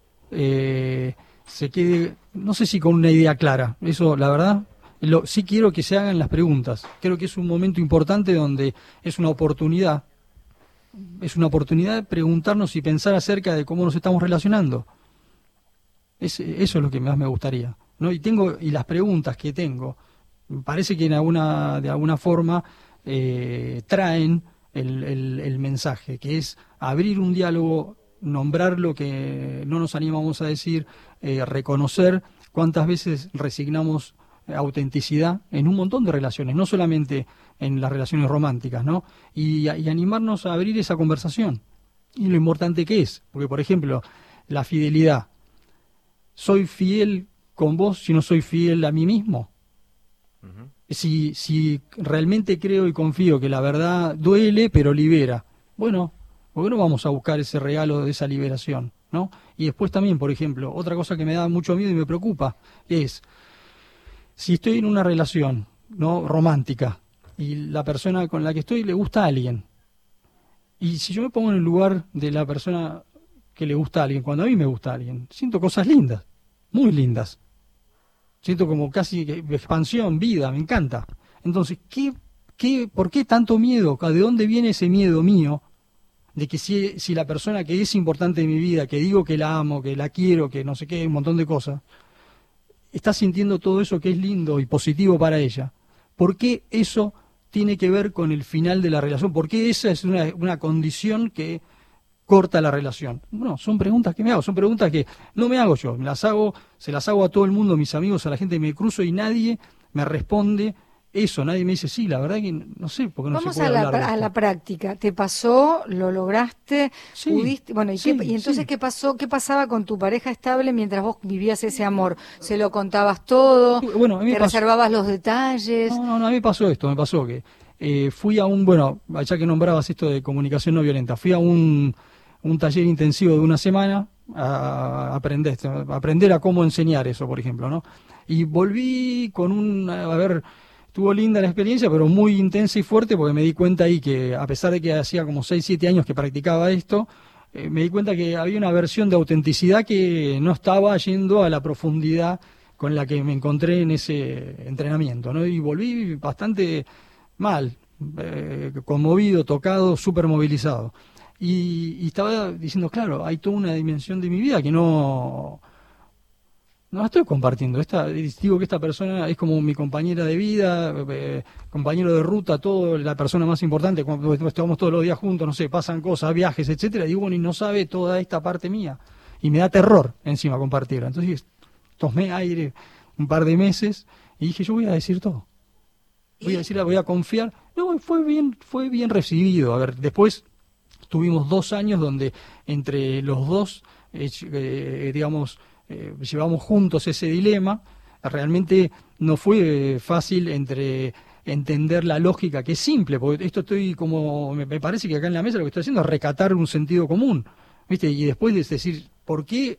se quede, no sé si con una idea clara, eso la verdad, sí quiero que se hagan las preguntas, creo que es un momento importante donde es una oportunidad de preguntarnos y pensar acerca de cómo nos estamos relacionando. Eso es lo que más me gustaría, ¿no? Y las preguntas que tengo, me parece que de alguna forma traen el mensaje, que es abrir un diálogo, nombrar lo que no nos animamos a decir, reconocer cuántas veces resignamos autenticidad en un montón de relaciones, no solamente en las relaciones románticas, ¿no? Y animarnos a abrir esa conversación. Y lo importante que es, porque por ejemplo, la fidelidad. ¿Soy fiel con vos si no soy fiel a mí mismo? Uh-huh. Si realmente creo y confío que la verdad duele, pero libera, bueno, ¿por qué no vamos a buscar ese regalo de esa liberación, ¿no? Y después también, por ejemplo, otra cosa que me da mucho miedo y me preocupa es, si estoy en una relación, ¿no?, romántica, y la persona con la que estoy le gusta a alguien, y si yo me pongo en el lugar de la persona que le gusta a alguien, cuando a mí me gusta a alguien, siento cosas lindas, muy lindas. Siento como casi expansión, vida, me encanta. Entonces, ¿por qué tanto miedo? ¿De dónde viene ese miedo mío? De que si la persona que es importante en mi vida, que digo que la amo, que la quiero, que no sé qué, un montón de cosas, está sintiendo todo eso que es lindo y positivo para ella. ¿Por qué eso tiene que ver con el final de la relación? ¿Por qué esa es una condición que corta la relación? Bueno, son preguntas que me hago, son preguntas que no me hago yo, se las hago a todo el mundo, a mis amigos, a la gente que me cruzo, y nadie me responde eso, nadie me dice, sí, la verdad que no sé, porque no Vamos se puede hablar de a esto. la práctica. ¿Te pasó? ¿Lo lograste? Sí, ¿Pudiste? Bueno, ¿y entonces sí. qué pasó? ¿Qué pasaba con tu pareja estable mientras vos vivías ese amor? ¿Se lo contabas todo? Bueno, a mí ¿Te reservabas los detalles? No, a mí me pasó que fui a ya que nombrabas esto de comunicación no violenta, fui a un taller intensivo de una semana a aprender a cómo enseñar eso, por ejemplo, ¿no? Y volví con estuvo linda la experiencia, pero muy intensa y fuerte, porque me di cuenta ahí que, a pesar de que hacía como 6, 7 años que practicaba esto, me di cuenta que había una versión de autenticidad que no estaba yendo a la profundidad con la que me encontré en ese entrenamiento, ¿no? Y volví bastante mal, conmovido, tocado, súper movilizado. Y estaba diciendo, claro, hay toda una dimensión de mi vida que no la estoy compartiendo. Digo que esta persona es como mi compañera de vida, compañero de ruta, la persona más importante, cuando estamos todos los días juntos, no sé, pasan cosas, viajes, etcétera. Digo, bueno, y no sabe toda esta parte mía. Y me da terror encima compartirla. Entonces tomé aire un par de meses y dije, yo voy a decir todo. Voy a confiar. No, fue bien recibido. A ver, después tuvimos 2 años donde entre los dos, llevamos juntos ese dilema. Realmente no fue fácil entender la lógica, que es simple, porque esto me parece que acá en la mesa lo que estoy haciendo es recatar un sentido común, ¿viste? Y después de decir, ¿por qué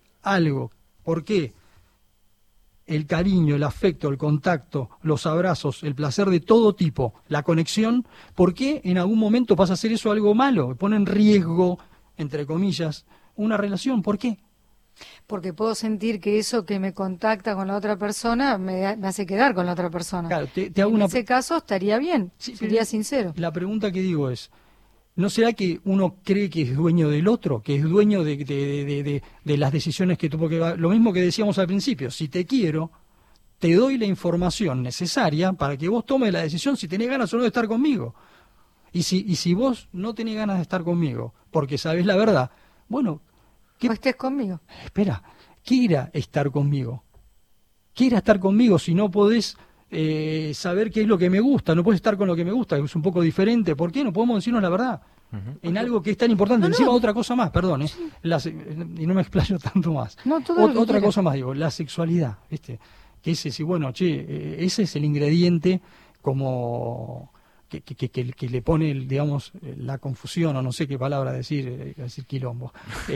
el cariño, el afecto, el contacto, los abrazos, el placer de todo tipo, la conexión, por qué en algún momento pasa a ser eso algo malo? Pone en riesgo, entre comillas, una relación. ¿Por qué? Porque puedo sentir que eso que me contacta con la otra persona me hace quedar con la otra persona. Claro, te hago ese caso estaría bien, sería sincero. La pregunta que digo es, ¿no será que uno cree que es dueño del otro, que es dueño de las decisiones que tú... Porque lo mismo que decíamos al principio, si te quiero, te doy la información necesaria para que vos tomes la decisión si tenés ganas o no de estar conmigo. Y si vos no tenés ganas de estar conmigo, porque sabés la verdad, bueno... No estés conmigo. Espera, ¿qué era estar conmigo? ¿Qué era estar conmigo si no podés saber qué es lo que me gusta? No podés estar con lo que me gusta, es un poco diferente. ¿Por qué no podemos decirnos la verdad? Uh-huh. En algo que es tan importante. Encima otra cosa más, perdón, sí. Y no me explayo tanto más. No, otra cosa más, digo, la sexualidad, ¿viste? Que ese es el ingrediente como que le pone, digamos, la confusión, o no sé qué palabra decir quilombo,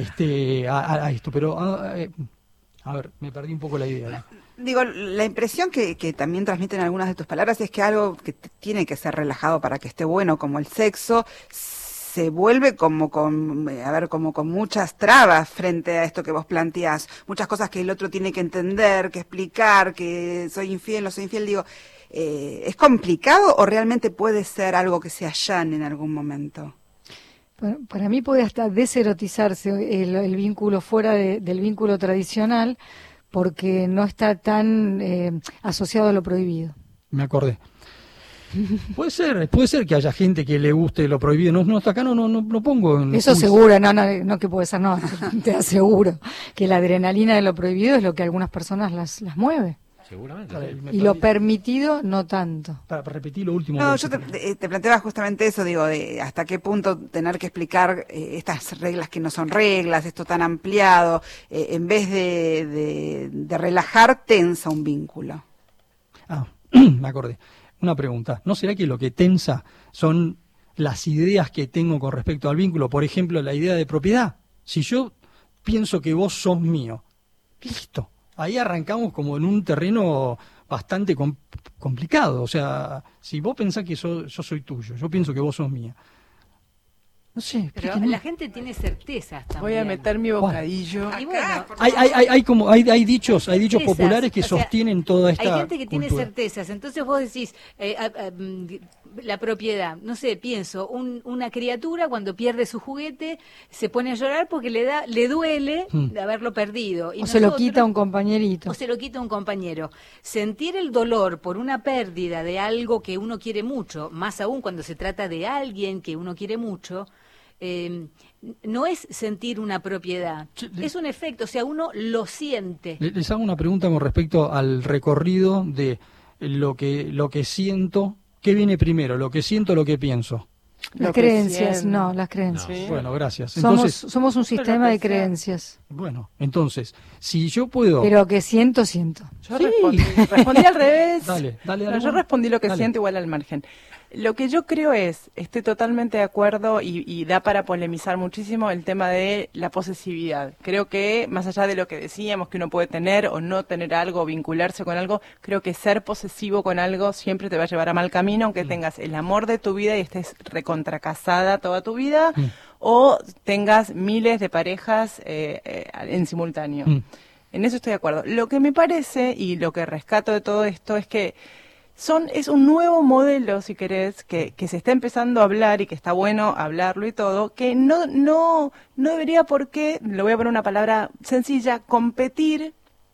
a esto. Pero, a ver, me perdí un poco la idea. Digo, la impresión que también transmiten algunas de tus palabras es que algo que tiene que ser relajado para que esté bueno, como el sexo, se vuelve como con muchas trabas frente a esto que vos planteás, muchas cosas que el otro tiene que entender, que explicar, que soy infiel, no soy infiel, digo, ¿es complicado o realmente puede ser algo que se allane en algún momento? Para mí puede hasta deserotizarse el vínculo fuera del vínculo tradicional, porque no está tan asociado a lo prohibido. Me acordé. Puede ser que haya gente que le guste lo prohibido. No, acá no pongo. Eso seguro, no que puede ser, no. Te aseguro que la adrenalina de lo prohibido es lo que a algunas personas las mueve. Seguramente. Y lo permitido no tanto. Para repetir lo último. No, yo te planteaba justamente eso, digo, de hasta qué punto tener que explicar estas reglas que no son reglas, esto tan ampliado, en vez de relajar, tensa un vínculo. Me acordé. Una pregunta. ¿No será que lo que tensa son las ideas que tengo con respecto al vínculo? Por ejemplo, la idea de propiedad. Si yo pienso que vos sos mío, listo. Ahí arrancamos como en un terreno bastante complicado. O sea, si vos pensás que yo soy tuyo, yo pienso que vos sos mía. No sé. Pero la gente tiene certezas también. Voy a meter mi bocadillo. Y bueno, hay dichos certezas, populares que sostienen toda esta hay gente que tiene cultura. certezas. Entonces vos decís, la propiedad. No sé, pienso, una criatura cuando pierde su juguete se pone a llorar porque le duele de haberlo perdido. Y o se lo quita un compañerito. O se lo quita un compañero. Sentir el dolor por una pérdida de algo que uno quiere mucho, más aún cuando se trata de alguien que uno quiere mucho, no es sentir una propiedad, es un efecto, o sea, uno lo siente. Les hago una pregunta con respecto al recorrido de lo que siento. ¿Qué viene primero? ¿Lo que siento o lo que pienso? Las creencias, no, las creencias. No. Sí. Bueno, gracias. Entonces, somos un sistema de creencias. Bueno, entonces, si yo puedo... Pero que siento. Yo respondí al revés. Dale. No, yo respondí lo que siento igual al margen. Lo que yo creo estoy totalmente de acuerdo y da para polemizar muchísimo el tema de la posesividad. Creo que, más allá de lo que decíamos, que uno puede tener o no tener algo, vincularse con algo, creo que ser posesivo con algo siempre te va a llevar a mal camino, aunque tengas el amor de tu vida y estés recontracasada toda tu vida, o tengas miles de parejas en simultáneo. En eso estoy de acuerdo. Lo que me parece, y lo que rescato de todo esto, es que es un nuevo modelo, si querés, que se está empezando a hablar y que está bueno hablarlo y todo, que no debería por qué, le voy a poner una palabra sencilla, competir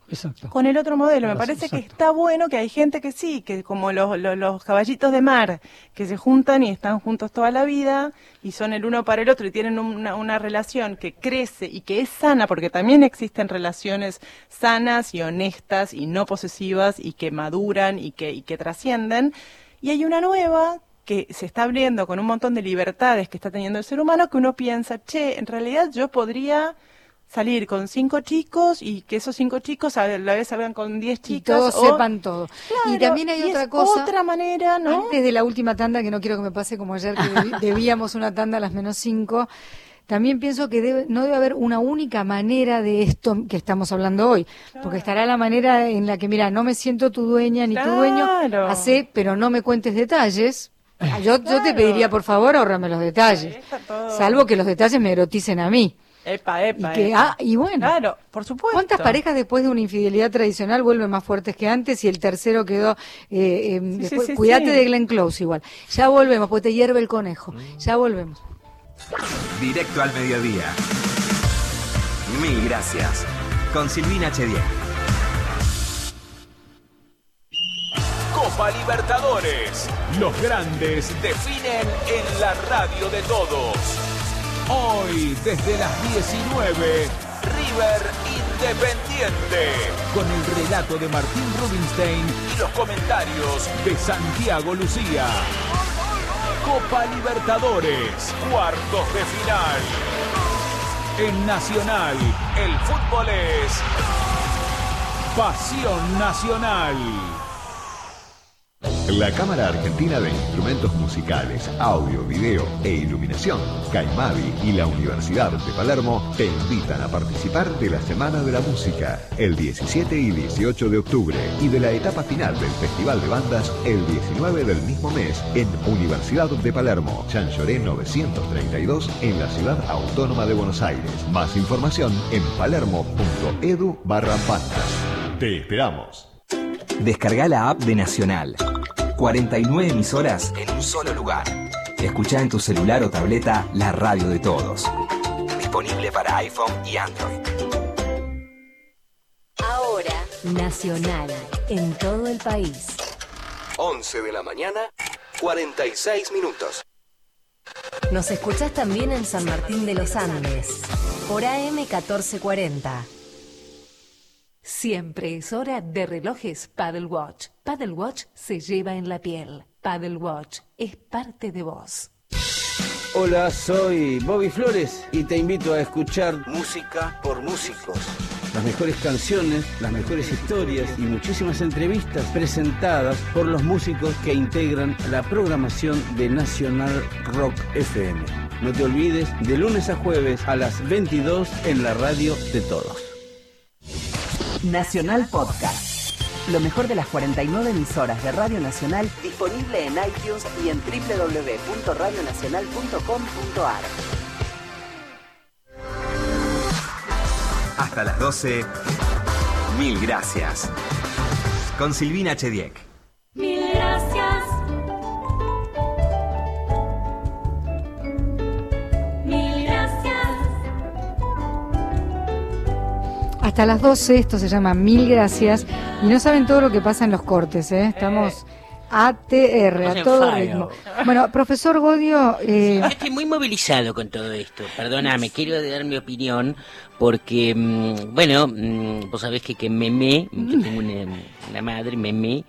con el otro modelo. Me parece que está bueno que hay gente que sí, que como los caballitos de mar, que se juntan y están juntos toda la vida y son el uno para el otro y tienen una relación que crece y que es sana, porque también existen relaciones sanas y honestas y no posesivas y que maduran y que trascienden. Y hay una nueva que se está abriendo con un montón de libertades que está teniendo el ser humano, que uno piensa, en realidad yo podría salir con 5 chicos y que esos 5 chicos a la vez salgan con 10 chicas. Y todos sepan todo. Claro, y también hay otra cosa. Otra manera, ¿no? Antes de la última tanda, que no quiero que me pase como ayer, que debíamos una tanda a las -5, también pienso que no debe haber una única manera de esto que estamos hablando hoy. Porque estará la manera en la que, mira, no me siento tu dueña ni tu dueño, pero no me cuentes detalles. Yo te pediría, por favor, ahórrame los detalles. Salvo que los detalles me eroticen a mí. Y bueno, claro, por supuesto. ¿Cuántas parejas después de una infidelidad tradicional vuelven más fuertes que antes y el tercero quedó cuídate de Glenn Close igual? Ya volvemos, porque te hierve el conejo. Ya volvemos. Directo al mediodía. Mil gracias. Con Silvina Chediel. Copa Libertadores. Los grandes definen en la radio de todos. Hoy, desde las 19, River Independiente. Con el relato de Martín Rubinstein y los comentarios de Santiago Lucía. Copa Libertadores, cuartos de final. En Nacional, el fútbol es pasión nacional. La Cámara Argentina de Instrumentos Musicales, Audio, Video e Iluminación, Caimavi y la Universidad de Palermo te invitan a participar de la Semana de la Música el 17 y 18 de octubre y de la etapa final del Festival de Bandas el 19 del mismo mes en Universidad de Palermo, Chanchoré 932 en la Ciudad Autónoma de Buenos Aires. Más información en palermo.edu/bandas. Te esperamos. Descarga la app de Nacional. 49 emisoras en un solo lugar. Escuchá en tu celular o tableta la radio de todos. Disponible para iPhone y Android. Ahora, Nacional, en todo el país. 11 de la mañana, 46 minutos. Nos escuchás también en San Martín de los Andes, por AM 1440. Siempre es hora de relojes Paddle Watch. Paddle Watch se lleva en la piel. Paddle Watch es parte de vos. Hola, soy Bobby Flores y te invito a escuchar Música por Músicos. Las mejores canciones, las mejores historias y muchísimas entrevistas presentadas por los músicos que integran la programación de Nacional Rock FM. No te olvides, de lunes a jueves a las 22 en la radio de todos. Nacional Podcast. Lo mejor de las 49 emisoras de Radio Nacional disponible en iTunes y en www.radionacional.com.ar. Hasta las 12. Mil gracias. Con Silvina Chediek. Mil gracias. Mil gracias. Hasta las 12, esto se llama Mil Gracias, y no saben todo lo que pasa en los cortes, ¿eh? Estamos ATR, a todo ritmo. Bueno, profesor Godio... Yo estoy muy movilizado con todo esto, perdóname, quiero dar mi opinión, porque, bueno, vos sabés que Memé, que tengo una madre, Memé,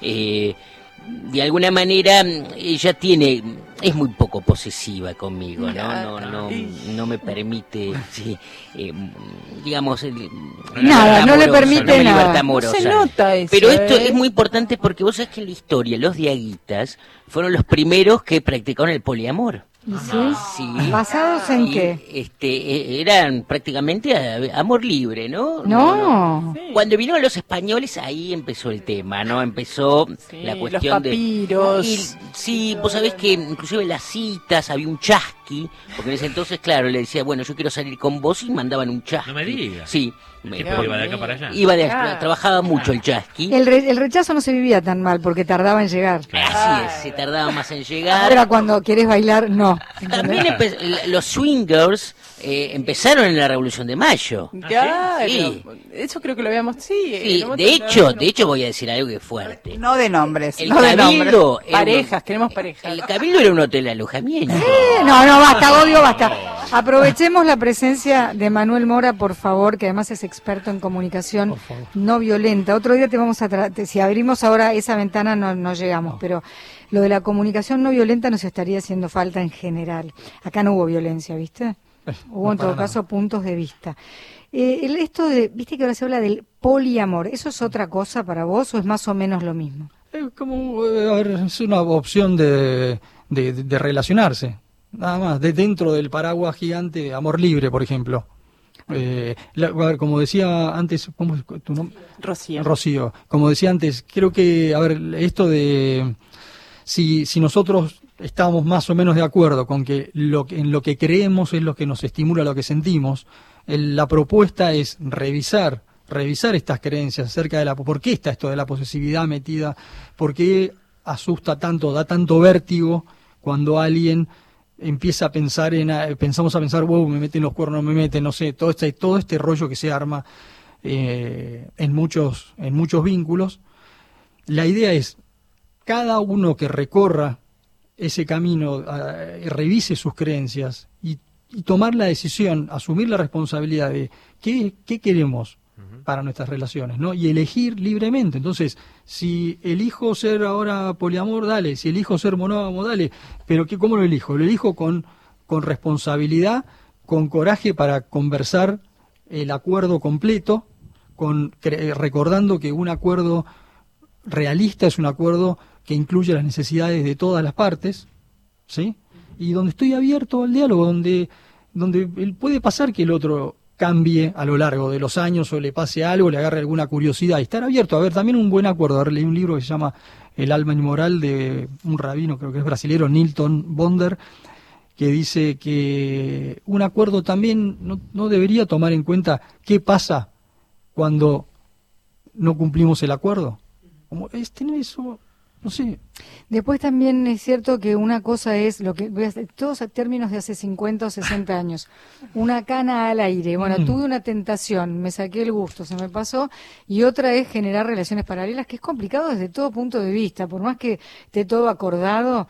de alguna manera ella es muy poco posesiva conmigo, no me permite, sí, digamos, nada, no le permite nada, libertad amorosa. Se nota eso, pero esto es muy importante porque vos sabés que en la historia los diaguitas fueron los primeros que practicaron el poliamor. ¿Sí? ¿Basados en qué? Eran prácticamente amor libre, ¿no? No. Cuando vinieron los españoles, ahí empezó el tema, ¿no? Empezó la cuestión los papiros. Sí, vos sabés que inclusive en las citas había un chasqui, porque en ese entonces, claro, le decía, bueno, yo quiero salir con vos, y mandaban un chasqui. No me digas. Sí. Iba de acá para allá. Trabajaba mucho el chasqui. El rechazo no se vivía tan mal porque tardaba en llegar. Así es, se tardaba más en llegar. Ahora cuando querés bailar, no. También los swingers empezaron en la Revolución de Mayo. Claro, sí. Eso creo que lo habíamos, sí, de hecho voy a decir algo que es fuerte. No de nombres, El no de nombres. Cabildo Queremos parejas. El Cabildo era un hotel de alojamiento. No, basta, Godio, basta. Aprovechemos la presencia de Manuel Mora, por favor, que además es experto en comunicación no violenta. Otro día te vamos a si abrimos ahora esa ventana no llegamos, pero lo de la comunicación no violenta nos estaría haciendo falta en general. Acá no hubo violencia, ¿viste? Hubo en todo caso puntos de vista. Esto viste que ahora se habla del poliamor, ¿eso es otra cosa para vos o es más o menos lo mismo? Es una opción de relacionarse, nada más, dentro del paraguas gigante de amor libre, por ejemplo. Como decía antes, ¿cómo es tu nombre? Rocío. Como decía antes, creo que, esto de si nosotros estamos más o menos de acuerdo con que en lo que creemos es lo que nos estimula lo que sentimos, la propuesta es revisar estas creencias acerca de por qué está esto de la posesividad metida, por qué asusta tanto, da tanto vértigo cuando alguien empieza a pensar empezamos a pensar, wow, me meten los cuernos, me meten, no sé, todo este rollo que se arma en muchos vínculos. La idea es cada uno que recorra ese camino, revise sus creencias y tomar la decisión, asumir la responsabilidad de qué queremos para nuestras relaciones, ¿no? Y elegir libremente. Entonces, si elijo ser ahora poliamor, dale. Si elijo ser monógamo, dale. Pero ¿cómo lo elijo? Lo elijo con responsabilidad, con coraje para conversar el acuerdo completo, recordando que un acuerdo realista es un acuerdo que incluye las necesidades de todas las partes, ¿sí? Y donde estoy abierto al diálogo, donde puede pasar que el otro cambie a lo largo de los años o le pase algo, le agarre alguna curiosidad, y estar abierto a ver también un buen acuerdo. A ver, leí un libro que se llama El alma inmoral, de un rabino, creo que es brasilero, Nilton Bonder, que dice que un acuerdo también no debería tomar en cuenta qué pasa cuando no cumplimos el acuerdo. Como es tener eso, no sé. Después también es cierto que una cosa es lo que voy a hacer, todos a términos de hace 50 o 60 años, una cana al aire, bueno, tuve una tentación, me saqué el gusto, se me pasó, y otra es generar relaciones paralelas, que es complicado desde todo punto de vista, por más que esté todo acordado,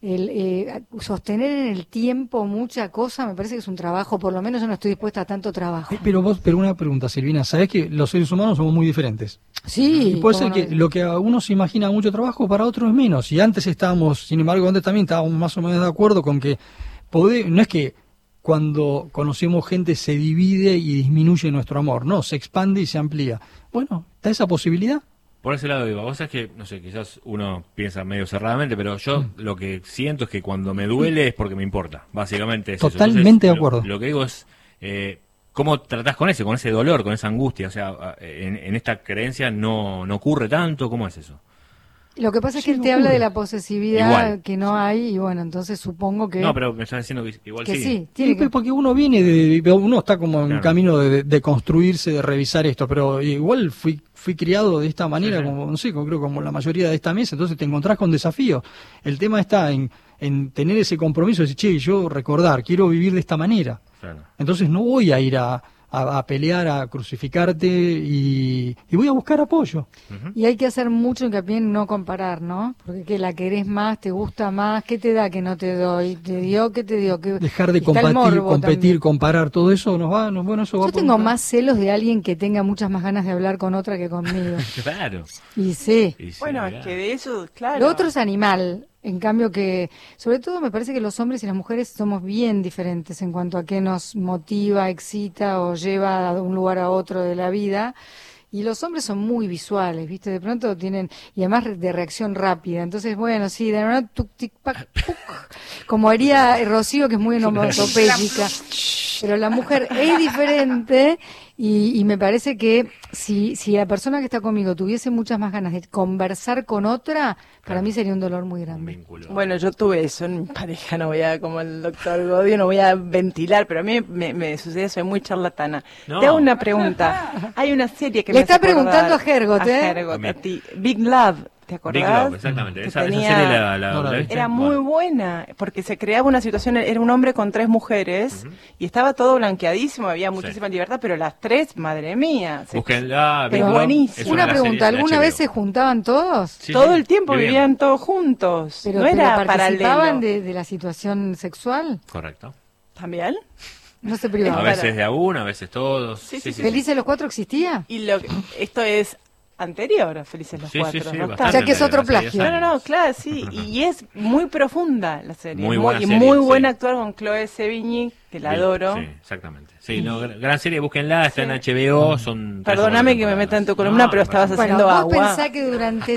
sostener en el tiempo mucha cosa me parece que es un trabajo, por lo menos yo no estoy dispuesta a tanto trabajo. Pero una pregunta, Silvina, ¿sabés que los seres humanos somos muy diferentes? Sí. Y puede ser que lo que a uno se imagina mucho trabajo, para otros es menos. Y antes estábamos, sin embargo, antes también estábamos más o menos de acuerdo con que no es que cuando conocemos gente se divide y disminuye nuestro amor, no, se expande y se amplía. Bueno, ¿está esa posibilidad? Por ese lado iba. Vos sabés que, no sé, quizás uno piensa medio cerradamente, pero yo lo que siento es que cuando me duele es porque me importa. Básicamente es totalmente eso. Entonces, de acuerdo. Lo que digo es, ¿cómo tratás con ese dolor, con esa angustia? O sea, en esta creencia no ocurre tanto. ¿Cómo es eso? Lo que pasa es que él te habla de la posesividad igual, que no hay, y bueno, entonces supongo que... No, pero me estás diciendo que igual que sí. Tiene que... Porque uno viene uno está como en un camino de construirse, de revisar esto, pero igual fui criado de esta manera, como no sé, creo como la mayoría de esta mesa, entonces te encontrás con desafíos. El tema está en tener ese compromiso de decir, che, yo quiero vivir de esta manera. Claro. Entonces no voy a ir a pelear, a crucificarte y voy a buscar apoyo. Y hay que hacer mucho hincapié en no comparar, ¿no? Porque que la querés más, te gusta más, ¿qué te da que no te doy? ¿Te dio? ¿Qué te dio? Dejar de competir, comparar, todo eso eso va. Yo tengo más celos de alguien que tenga muchas más ganas de hablar con otra que conmigo. Claro. Y sí. Bueno, es que de eso, claro. Lo otro es animal. En cambio que, sobre todo me parece que los hombres y las mujeres somos bien diferentes en cuanto a qué nos motiva, excita o lleva de un lugar a otro de la vida. Y los hombres son muy visuales, ¿viste? De pronto tienen, y además de reacción rápida. Entonces, bueno, sí, de verdad, tuc, tic, pac, puc, como haría Rocío, que es muy onomatopéyica. Pero la mujer es diferente y me parece que si la persona que está conmigo tuviese muchas más ganas de conversar con otra, para mí sería un dolor muy grande. Bueno, yo tuve eso en mi pareja, no voy a, como el doctor Godio, no voy a ventilar, pero a mí me sucede, soy muy charlatana. No. Te hago una pregunta. Hay una serie que le está preguntando a Hergot, a ti. Big Love. ¿Te acordás? Big Love, exactamente. Esa serie la viste. Era muy buena, porque se creaba una situación, era un hombre con 3 mujeres, y estaba todo blanqueadísimo, había muchísima libertad, pero las 3, madre mía. Búsquenla. Es buenísimo. Una pregunta, ¿alguna vez se juntaban todos? Sí, todo el tiempo vivían todos juntos. Pero, no era ¿participaban paralelo de la situación sexual? Correcto. ¿También? No se privaban. A veces de a uno, a veces todos. Sí. ¿Felices los 4 existía? Y esto es anterior a Felices los 4. Sí, ¿no? O sea que es otro plagio. No, claro, sí. Y es muy profunda la serie. Muy buena actuar con Chloe Sevigny, que la adoro. Sí, exactamente. Sí, gran serie, búsquenla, está en HBO, son... Perdóname que me meta en tu columna, pero estabas haciendo agua. Vos pensá que durante...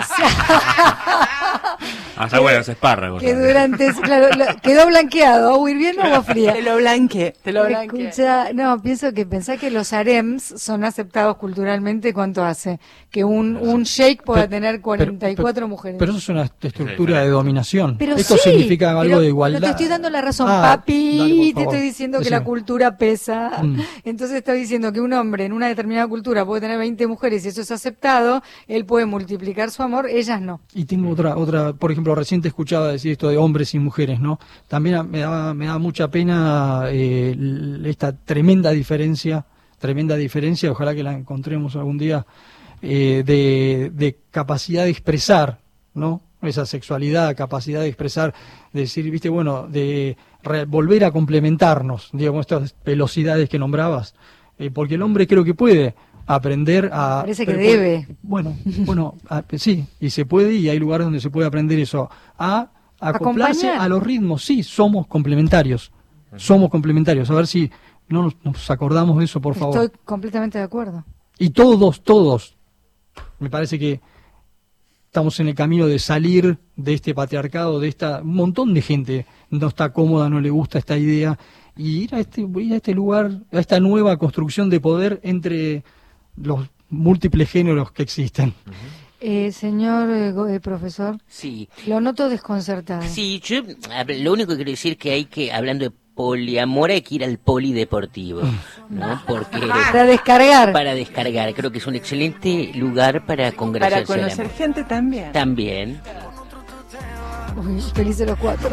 Hasta bueno, es espárragos. Que durante... Claro, quedó blanqueado, agua hirviendo o agua fría. Te lo blanqueé. Escucha, no, pienso que pensá que los harems son aceptados culturalmente, ¿cuánto hace? Que un sheikh pueda tener 44 mujeres. Pero eso es una estructura de dominación. Pero esto significa algo de igualdad. Pero te estoy dando la razón, papi, te estoy diciendo que la cultura pesa. Entonces está diciendo que un hombre en una determinada cultura puede tener 20 mujeres y eso es aceptado, él puede multiplicar su amor, ellas no. Y tengo otra, por ejemplo, recién te escuchaba decir esto de hombres y mujeres, ¿no? También me da mucha pena esta tremenda diferencia, ojalá que la encontremos algún día, de capacidad de expresar, ¿no? Esa sexualidad, capacidad de expresar, de decir, viste, bueno, de volver a complementarnos, digamos, estas velocidades que nombrabas, porque el hombre creo que puede aprender a... Parece que debe. Bueno, sí, y se puede, y hay lugares donde se puede aprender eso, a acoplarse a los ritmos, sí, somos complementarios, a ver si no nos acordamos de eso, por favor. Estoy completamente de acuerdo. Y todos, me parece que estamos en el camino de salir de este patriarcado, un montón de gente no está cómoda, no le gusta esta idea, y ir a este lugar, a esta nueva construcción de poder entre los múltiples géneros que existen. Señor profesor, sí, lo noto desconcertado. Sí, yo lo único que quiero decir que hay que, hablando de poliamor, hay que ir al polideportivo, ¿no? Porque para descargar. Para descargar, creo que es un excelente lugar para congraciarse. Para conocer gente también. También. Uy, felices los 4.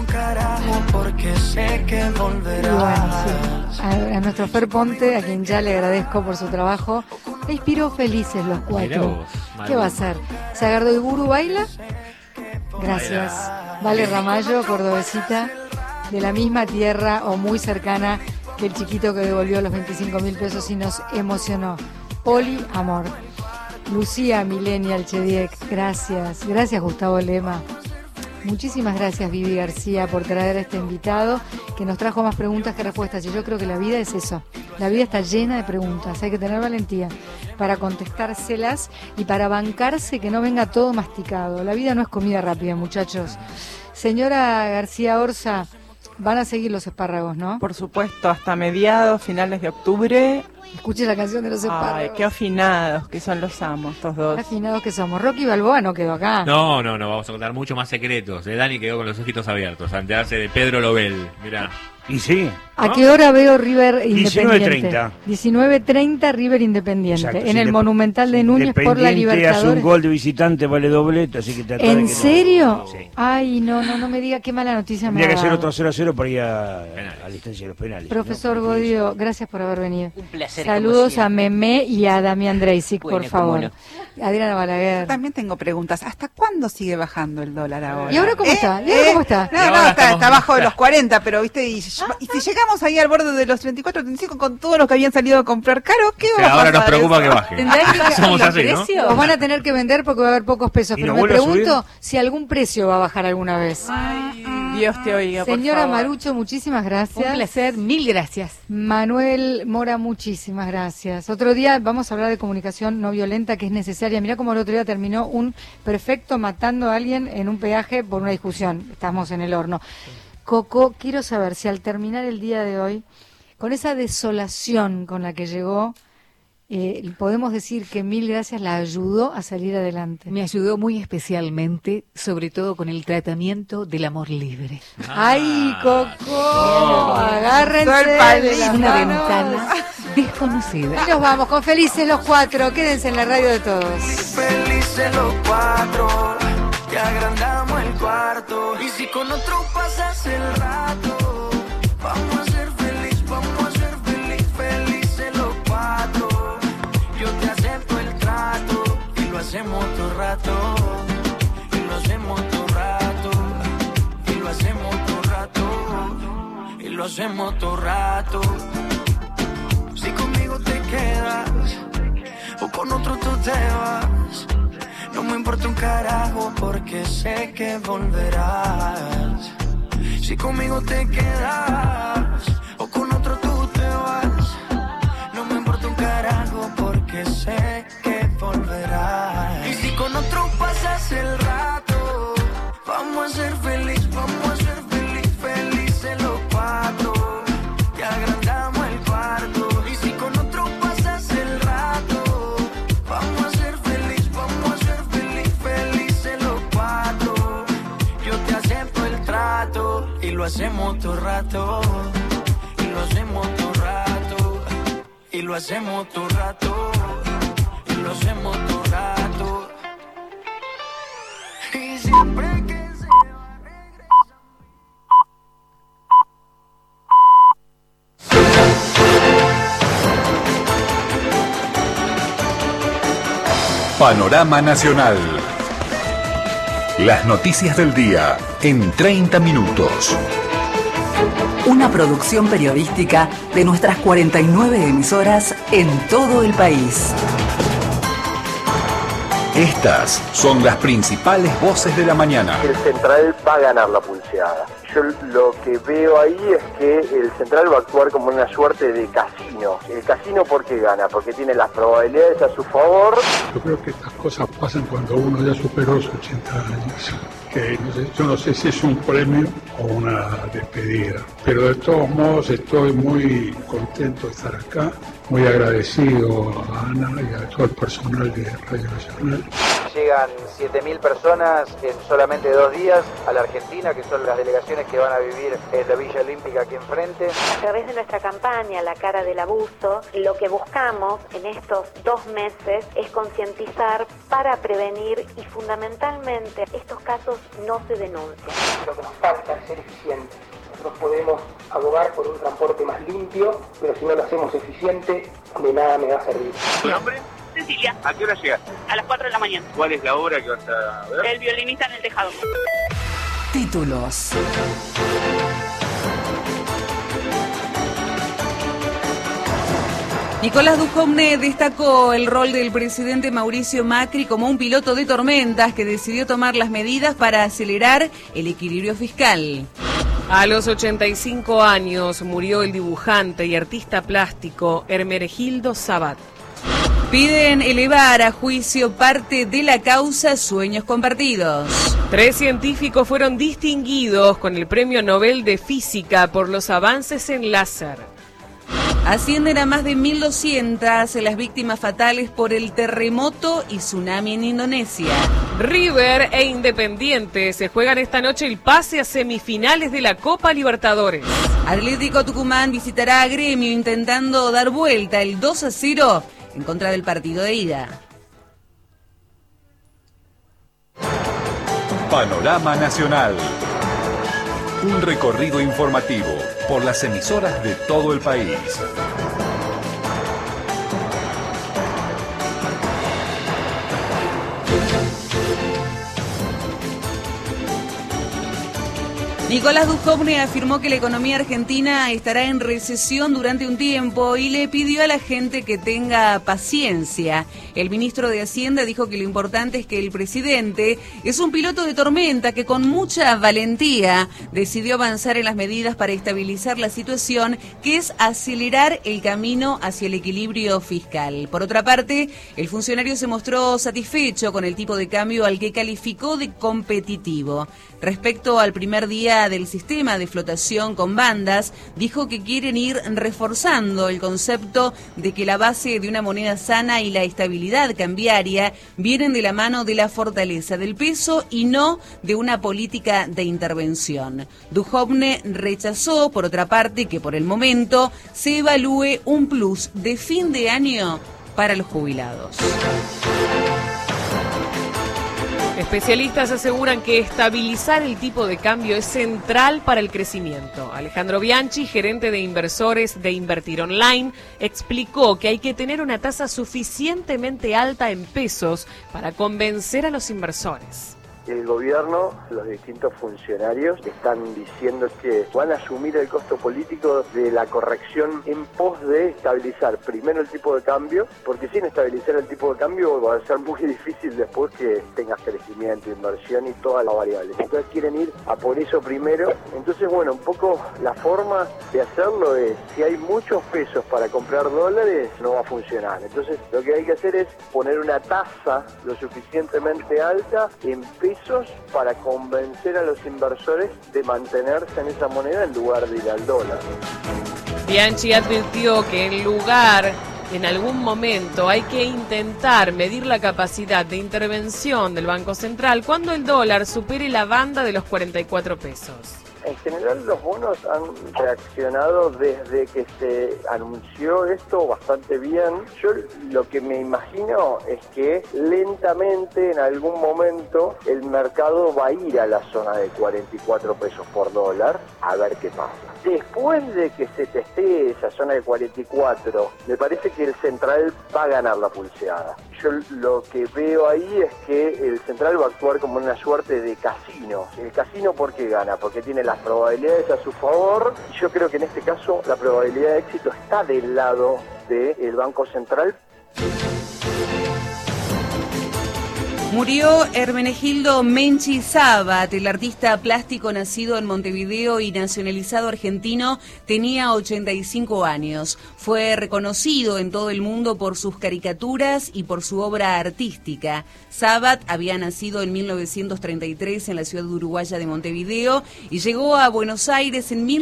Porque sé que volverás. Sí. A nuestro Fer Ponte, a quien ya le agradezco por su trabajo, le inspiró Felices los 4. ¿Qué va a hacer? ¿Sagardo Iburu baila? Gracias. Vale Ramallo, cordobesita, de la misma tierra o muy cercana que el chiquito que devolvió los 25.000 pesos y nos emocionó. Poli Amor. Lucía Millennial Chediek, gracias. Gracias Gustavo Lema. Muchísimas gracias Vivi García por traer a este invitado que nos trajo más preguntas que respuestas, y yo creo que la vida es eso, la vida está llena de preguntas, hay que tener valentía para contestárselas y para bancarse que no venga todo masticado. La vida no es comida rápida, muchachos. Señora García Orza, van a seguir los espárragos, ¿no? Por supuesto, hasta mediados, finales de octubre. Escuche la canción de los espárragos. Ay, qué afinados que son los amos, estos dos. Qué afinados que somos. Rocky Balboa no quedó acá. No, vamos a contar mucho más secretos. Dani quedó con los ojitos abiertos, ante darse de Pedro Lobel, mirá. Y sí. ¿A qué hora veo River Independiente? 19:30. 19:30 River Independiente. Exacto, en el Monumental de Núñez por la Libertadores. Hace un gol de visitante, vale doblete, así que te ¿En serio? Sí. Ay, no me diga qué mala noticia me ha Tendría que dado. ser otro 0-0 para ir a la distancia de los penales. Profesor Godio, gracias por haber venido. Un placer. Saludos a Memé y a Damián Dreisic, por favor. No. Adriana Balaguer. También tengo preguntas. ¿Hasta cuándo sigue bajando el dólar ahora? ¿Y ahora cómo está? ¿Y ahora cómo está? No, está abajo de los 40, pero viste, y si llegamos ahí al borde de los 34, 35 con todos los que habían salido a comprar caro, ¿qué va a pasar? Ahora nos preocupa que baje. ¿Tendrán que bajar Somos los así, ¿no? precios? Los van a tener que vender porque va a haber pocos pesos, pero me pregunto si algún precio va a bajar alguna vez. Dios te oiga, por Señora favor. Marucho, muchísimas gracias. Un placer, mil gracias. Manuel Mora, muchísimas gracias. Otro día vamos a hablar de comunicación no violenta, que es necesaria. Mirá cómo el otro día terminó un perfecto matando a alguien en un peaje por una discusión. Estamos en el horno. Coco, quiero saber si al terminar el día de hoy, con esa desolación con la que llegó, podemos decir que Mil Gracias la ayudó a salir adelante. Me ayudó muy especialmente, sobre todo con el tratamiento del amor libre. ¡Ay, Coco! Agárrense de las una manos. ventana desconocida. Y nos vamos con Felices los 4. Quédense en la radio de todos. Felices los 4, te agrandamos el cuarto. Y si con otro pasas el rato, vamos a ser feliz, felices los 4. Yo te acepto el trato y lo hacemos todo rato. Y lo hacemos todo rato. Y lo hacemos todo rato. Y lo hacemos todo rato. Si conmigo te quedas o con otro tú te vas, no me importa un carajo porque sé que volverás. Si conmigo te quedas o con otro tú te vas, no me importa un carajo porque sé que volverás. Y si con otro pasas el rato, vamos a ser felices los 4. Te agrandamos el cuarto. Y si con otro pasas el rato, vamos a ser felices los 4. Yo te acepto el trato y lo hacemos todo rato. Y lo hacemos todo rato. Y lo hacemos todo rato. Y lo hacemos todo rato. Y siempre que se va regresando. Panorama Nacional. Las noticias del día en 30 minutos. Una producción periodística de nuestras 49 emisoras en todo el país. Estas son las principales voces de la mañana. El Central va a ganar la pulseada. Yo lo que veo ahí es que el Central va a actuar como una suerte de casino. El casino, ¿por qué gana? Porque tiene las probabilidades a su favor. Yo creo que estas cosas pasan cuando uno ya superó los 80 años. Que yo no sé si es un premio o una despedida, pero de todos modos estoy muy contento de estar acá, muy agradecido a Ana y a todo el personal de Radio Nacional. Llegan 7.000 personas en solamente 2 días a la Argentina, que son las delegaciones que van a vivir en la Villa Olímpica aquí enfrente. A través de nuestra campaña La Cara del Abuso, lo que buscamos en estos 2 meses es concientizar para prevenir y fundamentalmente estos casos no se denuncian. Lo que nos falta es ser eficientes. Nosotros podemos abogar por un transporte más limpio, pero si no lo hacemos eficiente, de nada me va a servir. ¿Tu nombre? Cecilia. ¿A qué hora llegas? A las 4 de la mañana. ¿Cuál es la obra que vas a ver? El violinista en el tejado. Títulos. Nicolás Dujovne destacó el rol del presidente Mauricio Macri como un piloto de tormentas que decidió tomar las medidas para acelerar el equilibrio fiscal. A los 85 años murió el dibujante y artista plástico Hermenegildo Sabat. Piden elevar a juicio parte de la causa Sueños Compartidos. 3 científicos fueron distinguidos con el Premio Nobel de Física por los avances en láser. Ascienden a más de 1.200 las víctimas fatales por el terremoto y tsunami en Indonesia. River e Independiente se juegan esta noche el pase a semifinales de la Copa Libertadores. Atlético Tucumán visitará a Gremio intentando dar vuelta el 2-0 en contra del partido de ida. Panorama Nacional. Un recorrido informativo por las emisoras de todo el país. Nicolás Dujovne afirmó que la economía argentina estará en recesión durante un tiempo y le pidió a la gente que tenga paciencia. El ministro de Hacienda dijo que lo importante es que el presidente es un piloto de tormenta que con mucha valentía decidió avanzar en las medidas para estabilizar la situación, que es acelerar el camino hacia el equilibrio fiscal. Por otra parte, el funcionario se mostró satisfecho con el tipo de cambio al que calificó de competitivo. Respecto al primer día del sistema de flotación con bandas, dijo que quieren ir reforzando el concepto de que la base de una moneda sana y la estabilidad cambiaria vienen de la mano de la fortaleza del peso y no de una política de intervención. Dujovne rechazó, por otra parte, que por el momento se evalúe un plus de fin de año para los jubilados. Especialistas aseguran que estabilizar el tipo de cambio es central para el crecimiento. Alejandro Bianchi, gerente de inversores de Invertir Online, explicó que hay que tener una tasa suficientemente alta en pesos para convencer a los inversores. El gobierno, los distintos funcionarios están diciendo que van a asumir el costo político de la corrección en pos de estabilizar primero el tipo de cambio, porque sin estabilizar el tipo de cambio va a ser muy difícil después que tengas crecimiento, inversión y todas las variables. Entonces quieren ir a por eso primero. Entonces, bueno, un poco la forma de hacerlo es, si hay muchos pesos para comprar dólares, no va a funcionar. Entonces, lo que hay que hacer es poner una tasa lo suficientemente alta en pesos para convencer a los inversores de mantenerse en esa moneda en lugar de ir al dólar. Bianchi advirtió que en algún momento hay que intentar medir la capacidad de intervención del Banco Central cuando el dólar supere la banda de los 44 pesos. En general los bonos han reaccionado desde que se anunció esto bastante bien. Yo lo que me imagino es que lentamente en algún momento el mercado va a ir a la zona de 44 pesos por dólar a ver qué pasa. Después de que se testee esa zona de 44, me parece que el central va a ganar la pulseada. Yo lo que veo ahí es que el central va a actuar como una suerte de casino. El casino, ¿por qué gana? Porque tiene las probabilidades a su favor. Y yo creo que en este caso la probabilidad de éxito está del lado del Banco Central. Murió Hermenegildo Menchi Sabat, el artista plástico nacido en Montevideo y nacionalizado argentino, tenía 85 años. Fue reconocido en todo el mundo por sus caricaturas y por su obra artística. Sabat había nacido en 1933 en la ciudad uruguaya de Montevideo y llegó a Buenos Aires en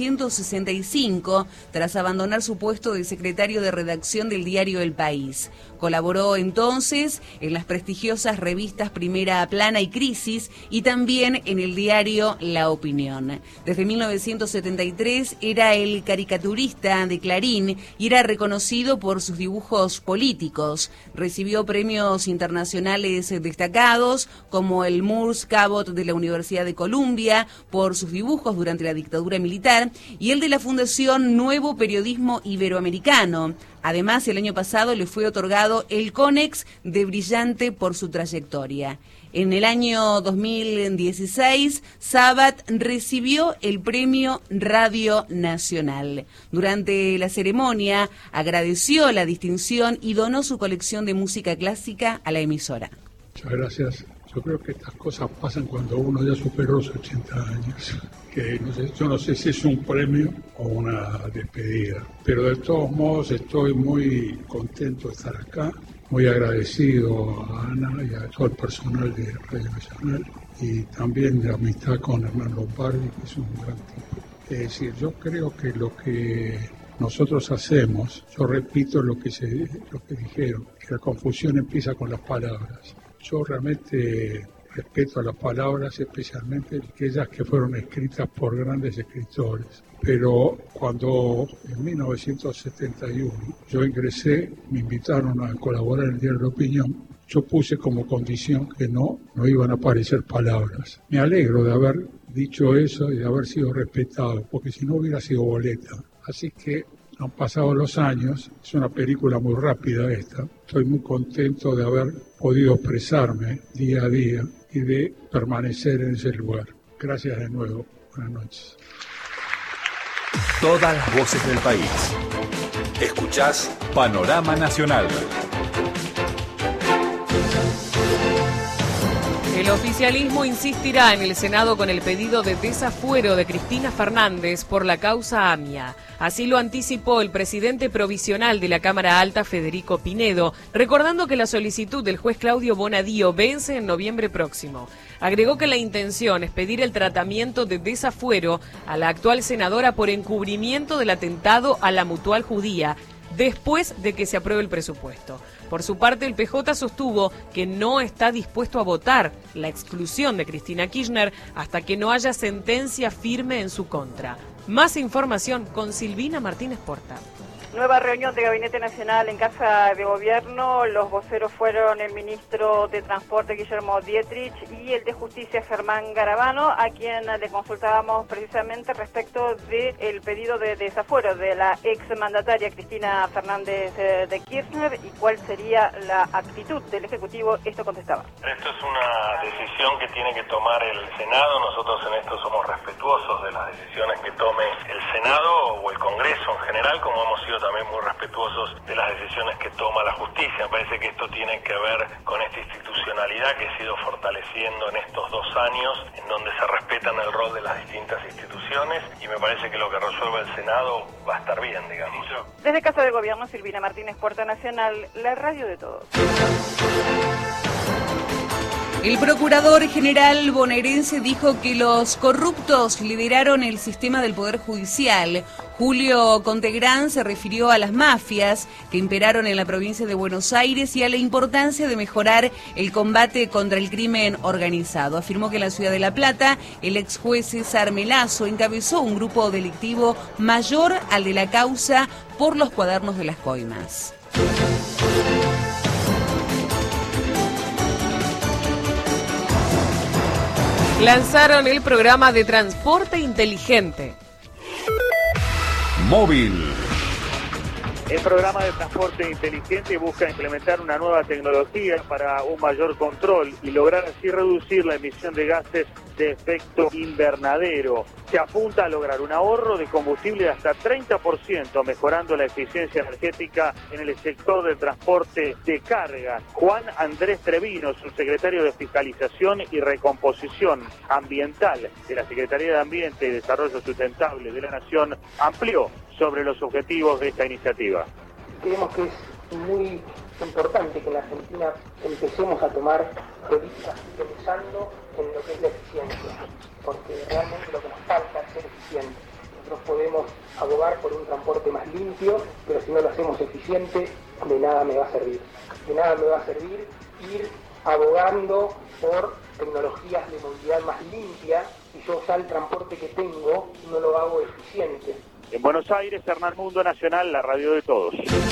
1965 tras abandonar su puesto de secretario de redacción del diario El País. Colaboró entonces en las prestigiosas revistas Primera Plana y Crisis y también en el diario La Opinión. Desde 1973 era el caricaturista de Clarín y era reconocido por sus dibujos políticos. Recibió premios internacionales destacados como el Moores Cabot de la Universidad de Columbia por sus dibujos durante la dictadura militar y el de la Fundación Nuevo Periodismo Iberoamericano. Además, el año pasado le fue otorgado el Conex de Brillante por su trayectoria. En el año 2016, Sabat recibió el premio Radio Nacional. Durante la ceremonia, agradeció la distinción y donó su colección de música clásica a la emisora. Muchas gracias. Yo creo que estas cosas pasan cuando uno ya superó los 80 años. Que no sé, yo no sé si es un premio o una despedida, pero de todos modos estoy muy contento de estar acá, muy agradecido a Ana y a todo el personal de Radio Nacional y también de amistad con Hernán Lombardi, que es un gran tipo. Es decir, yo creo que lo que nosotros hacemos, yo repito lo que dijeron, que la confusión empieza con las palabras. Yo realmente respeto a las palabras, especialmente aquellas que fueron escritas por grandes escritores. Pero cuando en 1971 yo ingresé, me invitaron a colaborar en el diario La Opinión, yo puse como condición que no iban a aparecer palabras. Me alegro de haber dicho eso y de haber sido respetado, porque si no hubiera sido boleta. Así que han pasado los años, es una película muy rápida esta, estoy muy contento de haber podido expresarme día a día y de permanecer en ese lugar. Gracias de nuevo, buenas noches. Todas las voces del país. Escuchás Panorama Nacional. El oficialismo insistirá en el Senado con el pedido de desafuero de Cristina Fernández por la causa AMIA. Así lo anticipó el presidente provisional de la Cámara Alta, Federico Pinedo, recordando que la solicitud del juez Claudio Bonadío vence en noviembre próximo. Agregó que la intención es pedir el tratamiento de desafuero a la actual senadora por encubrimiento del atentado a la Mutual Judía, después de que se apruebe el presupuesto. Por su parte, el PJ sostuvo que no está dispuesto a votar la exclusión de Cristina Kirchner hasta que no haya sentencia firme en su contra. Más información con Silvina Martínez Porta. Nueva reunión de Gabinete Nacional en Casa de Gobierno. Los voceros fueron el ministro de Transporte, Guillermo Dietrich, y el de Justicia, Germán Garabano, a quien le consultábamos precisamente respecto del pedido de desafuero de la exmandataria Cristina Fernández de Kirchner y cuál sería la actitud del Ejecutivo. Esto contestaba. Esto es una decisión que tiene que tomar el Senado. Nosotros en esto somos respetuosos de las decisiones que tome el Senado o el Congreso en general, como hemos sido también muy respetuosos de las decisiones que toma la justicia. Me parece que esto tiene que ver con esta institucionalidad que he ido fortaleciendo en estos 2 años, en donde se respetan el rol de las distintas instituciones, y me parece que lo que resuelva el Senado va a estar bien, digamos. Desde Casa de Gobierno, Silvina Martínez, Puerta Nacional, la radio de todos. El procurador general bonaerense dijo que los corruptos lideraron el sistema del Poder Judicial. Julio Contegrán se refirió a las mafias que imperaron en la provincia de Buenos Aires y a la importancia de mejorar el combate contra el crimen organizado. Afirmó que en la ciudad de La Plata, el ex juez César Melazo encabezó un grupo delictivo mayor al de la causa por los cuadernos de las coimas. Lanzaron el programa de transporte inteligente. Móvil. El programa de transporte inteligente busca implementar una nueva tecnología para un mayor control y lograr así reducir la emisión de gases de efecto invernadero. Se apunta a lograr un ahorro de combustible de hasta 30%, mejorando la eficiencia energética en el sector del transporte de carga. Juan Andrés Trevino, subsecretario de Fiscalización y Recomposición Ambiental de la Secretaría de Ambiente y Desarrollo Sustentable de la Nación, amplió sobre los objetivos de esta iniciativa. Creemos que es muy importante que en la Argentina empecemos a tomar políticas pensando en lo que es la eficiencia, porque realmente lo que nos falta es ser eficiente. Nosotros podemos abogar por un transporte más limpio, pero si no lo hacemos eficiente, de nada me va a servir. De nada me va a servir ir abogando por tecnologías de movilidad más limpia y yo ya el transporte que tengo no lo hago eficiente. En Buenos Aires, Hernán Mundo Nacional, la radio de todos.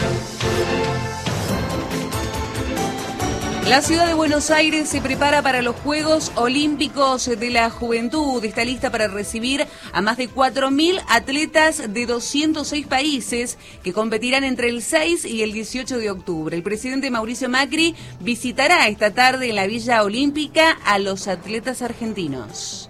La ciudad de Buenos Aires se prepara para los Juegos Olímpicos de la Juventud. Está lista para recibir a más de 4.000 atletas de 206 países que competirán entre el 6 y el 18 de octubre. El presidente Mauricio Macri visitará esta tarde en la Villa Olímpica a los atletas argentinos.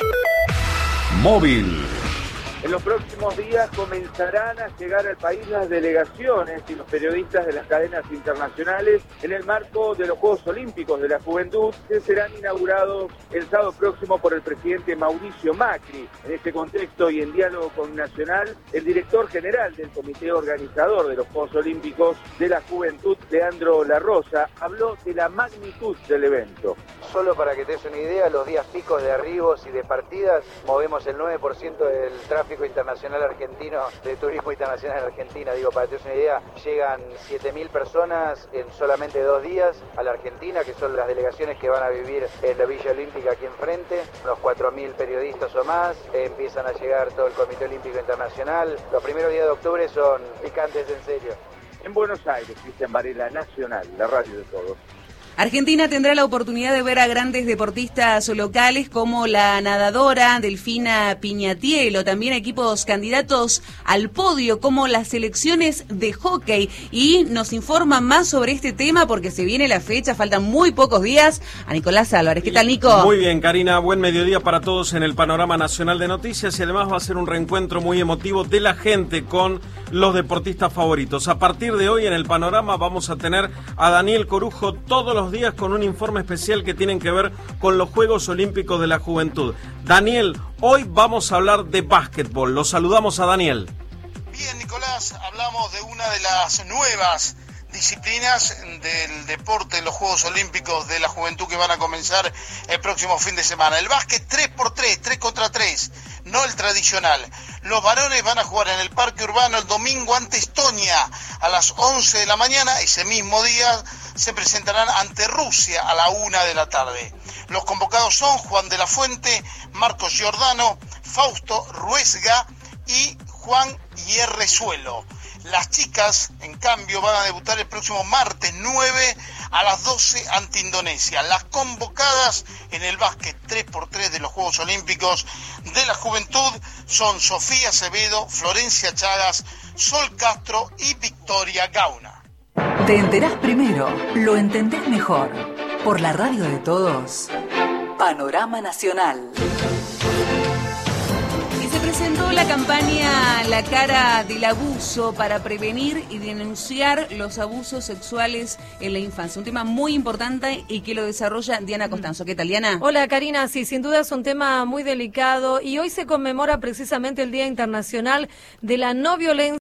Móvil. En los próximos días comenzarán a llegar al país las delegaciones y los periodistas de las cadenas internacionales en el marco de los Juegos Olímpicos de la Juventud, que serán inaugurados el sábado próximo por el presidente Mauricio Macri. En este contexto y en diálogo con Nacional, el director general del comité organizador de los Juegos Olímpicos de la Juventud, Leandro La Rosa, habló de la magnitud del evento. Solo para que te des una idea, los días picos de arribos y de partidas movemos el 9% del tráfico internacional argentino, de turismo internacional en Argentina. Digo, para que te des una idea, llegan 7.000 personas en solamente 2 días a la Argentina, que son las delegaciones que van a vivir en la Villa Olímpica aquí enfrente, unos 4.000 periodistas o más, empiezan a llegar todo el Comité Olímpico Internacional. Los primeros días de octubre son picantes en serio. En Buenos Aires, Cristian Varela, Nacional, la radio de todos. Argentina tendrá la oportunidad de ver a grandes deportistas locales como la nadadora Delfina Piñatielo, también equipos candidatos al podio como las selecciones de hockey. Y nos informan más sobre este tema porque se viene la fecha, faltan muy pocos días, a Nicolás Álvarez. ¿Qué tal, Nico? Muy bien, Karina, buen mediodía para todos en el panorama nacional de noticias y además va a ser un reencuentro muy emotivo de la gente con los deportistas favoritos. A partir de hoy en el panorama vamos a tener a Daniel Corujo todos los días con un informe especial que tienen que ver con los Juegos Olímpicos de la Juventud. Daniel, hoy vamos a hablar de básquetbol. Lo saludamos a Daniel. Bien, Nicolás, hablamos de una de las nuevas disciplinas del deporte en los Juegos Olímpicos de la Juventud que van a comenzar el próximo fin de semana. El básquet 3x3, 3 contra 3, no el tradicional. Los varones van a jugar en el Parque Urbano el domingo ante Estonia a las 11 de la mañana. Ese mismo día se presentarán ante Rusia a la 1 de la tarde. Los convocados son Juan de la Fuente, Marcos Giordano, Fausto Ruesga y Juan Hierrezuelo. Las chicas, en cambio, van a debutar el próximo martes 9 a las 12 ante Indonesia. Las convocadas en el básquet 3x3 de los Juegos Olímpicos de la Juventud son Sofía Acevedo, Florencia Chagas, Sol Castro y Victoria Gauna. Te enterás primero, lo entendés mejor. Por la radio de todos, Panorama Nacional. Se presentó la campaña La Cara del Abuso para prevenir y denunciar los abusos sexuales en la infancia. Un tema muy importante y que lo desarrolla Diana Costanzo. ¿Qué tal, Diana? Hola, Karina. Sí, sin duda es un tema muy delicado y hoy se conmemora precisamente el Día Internacional de la No Violencia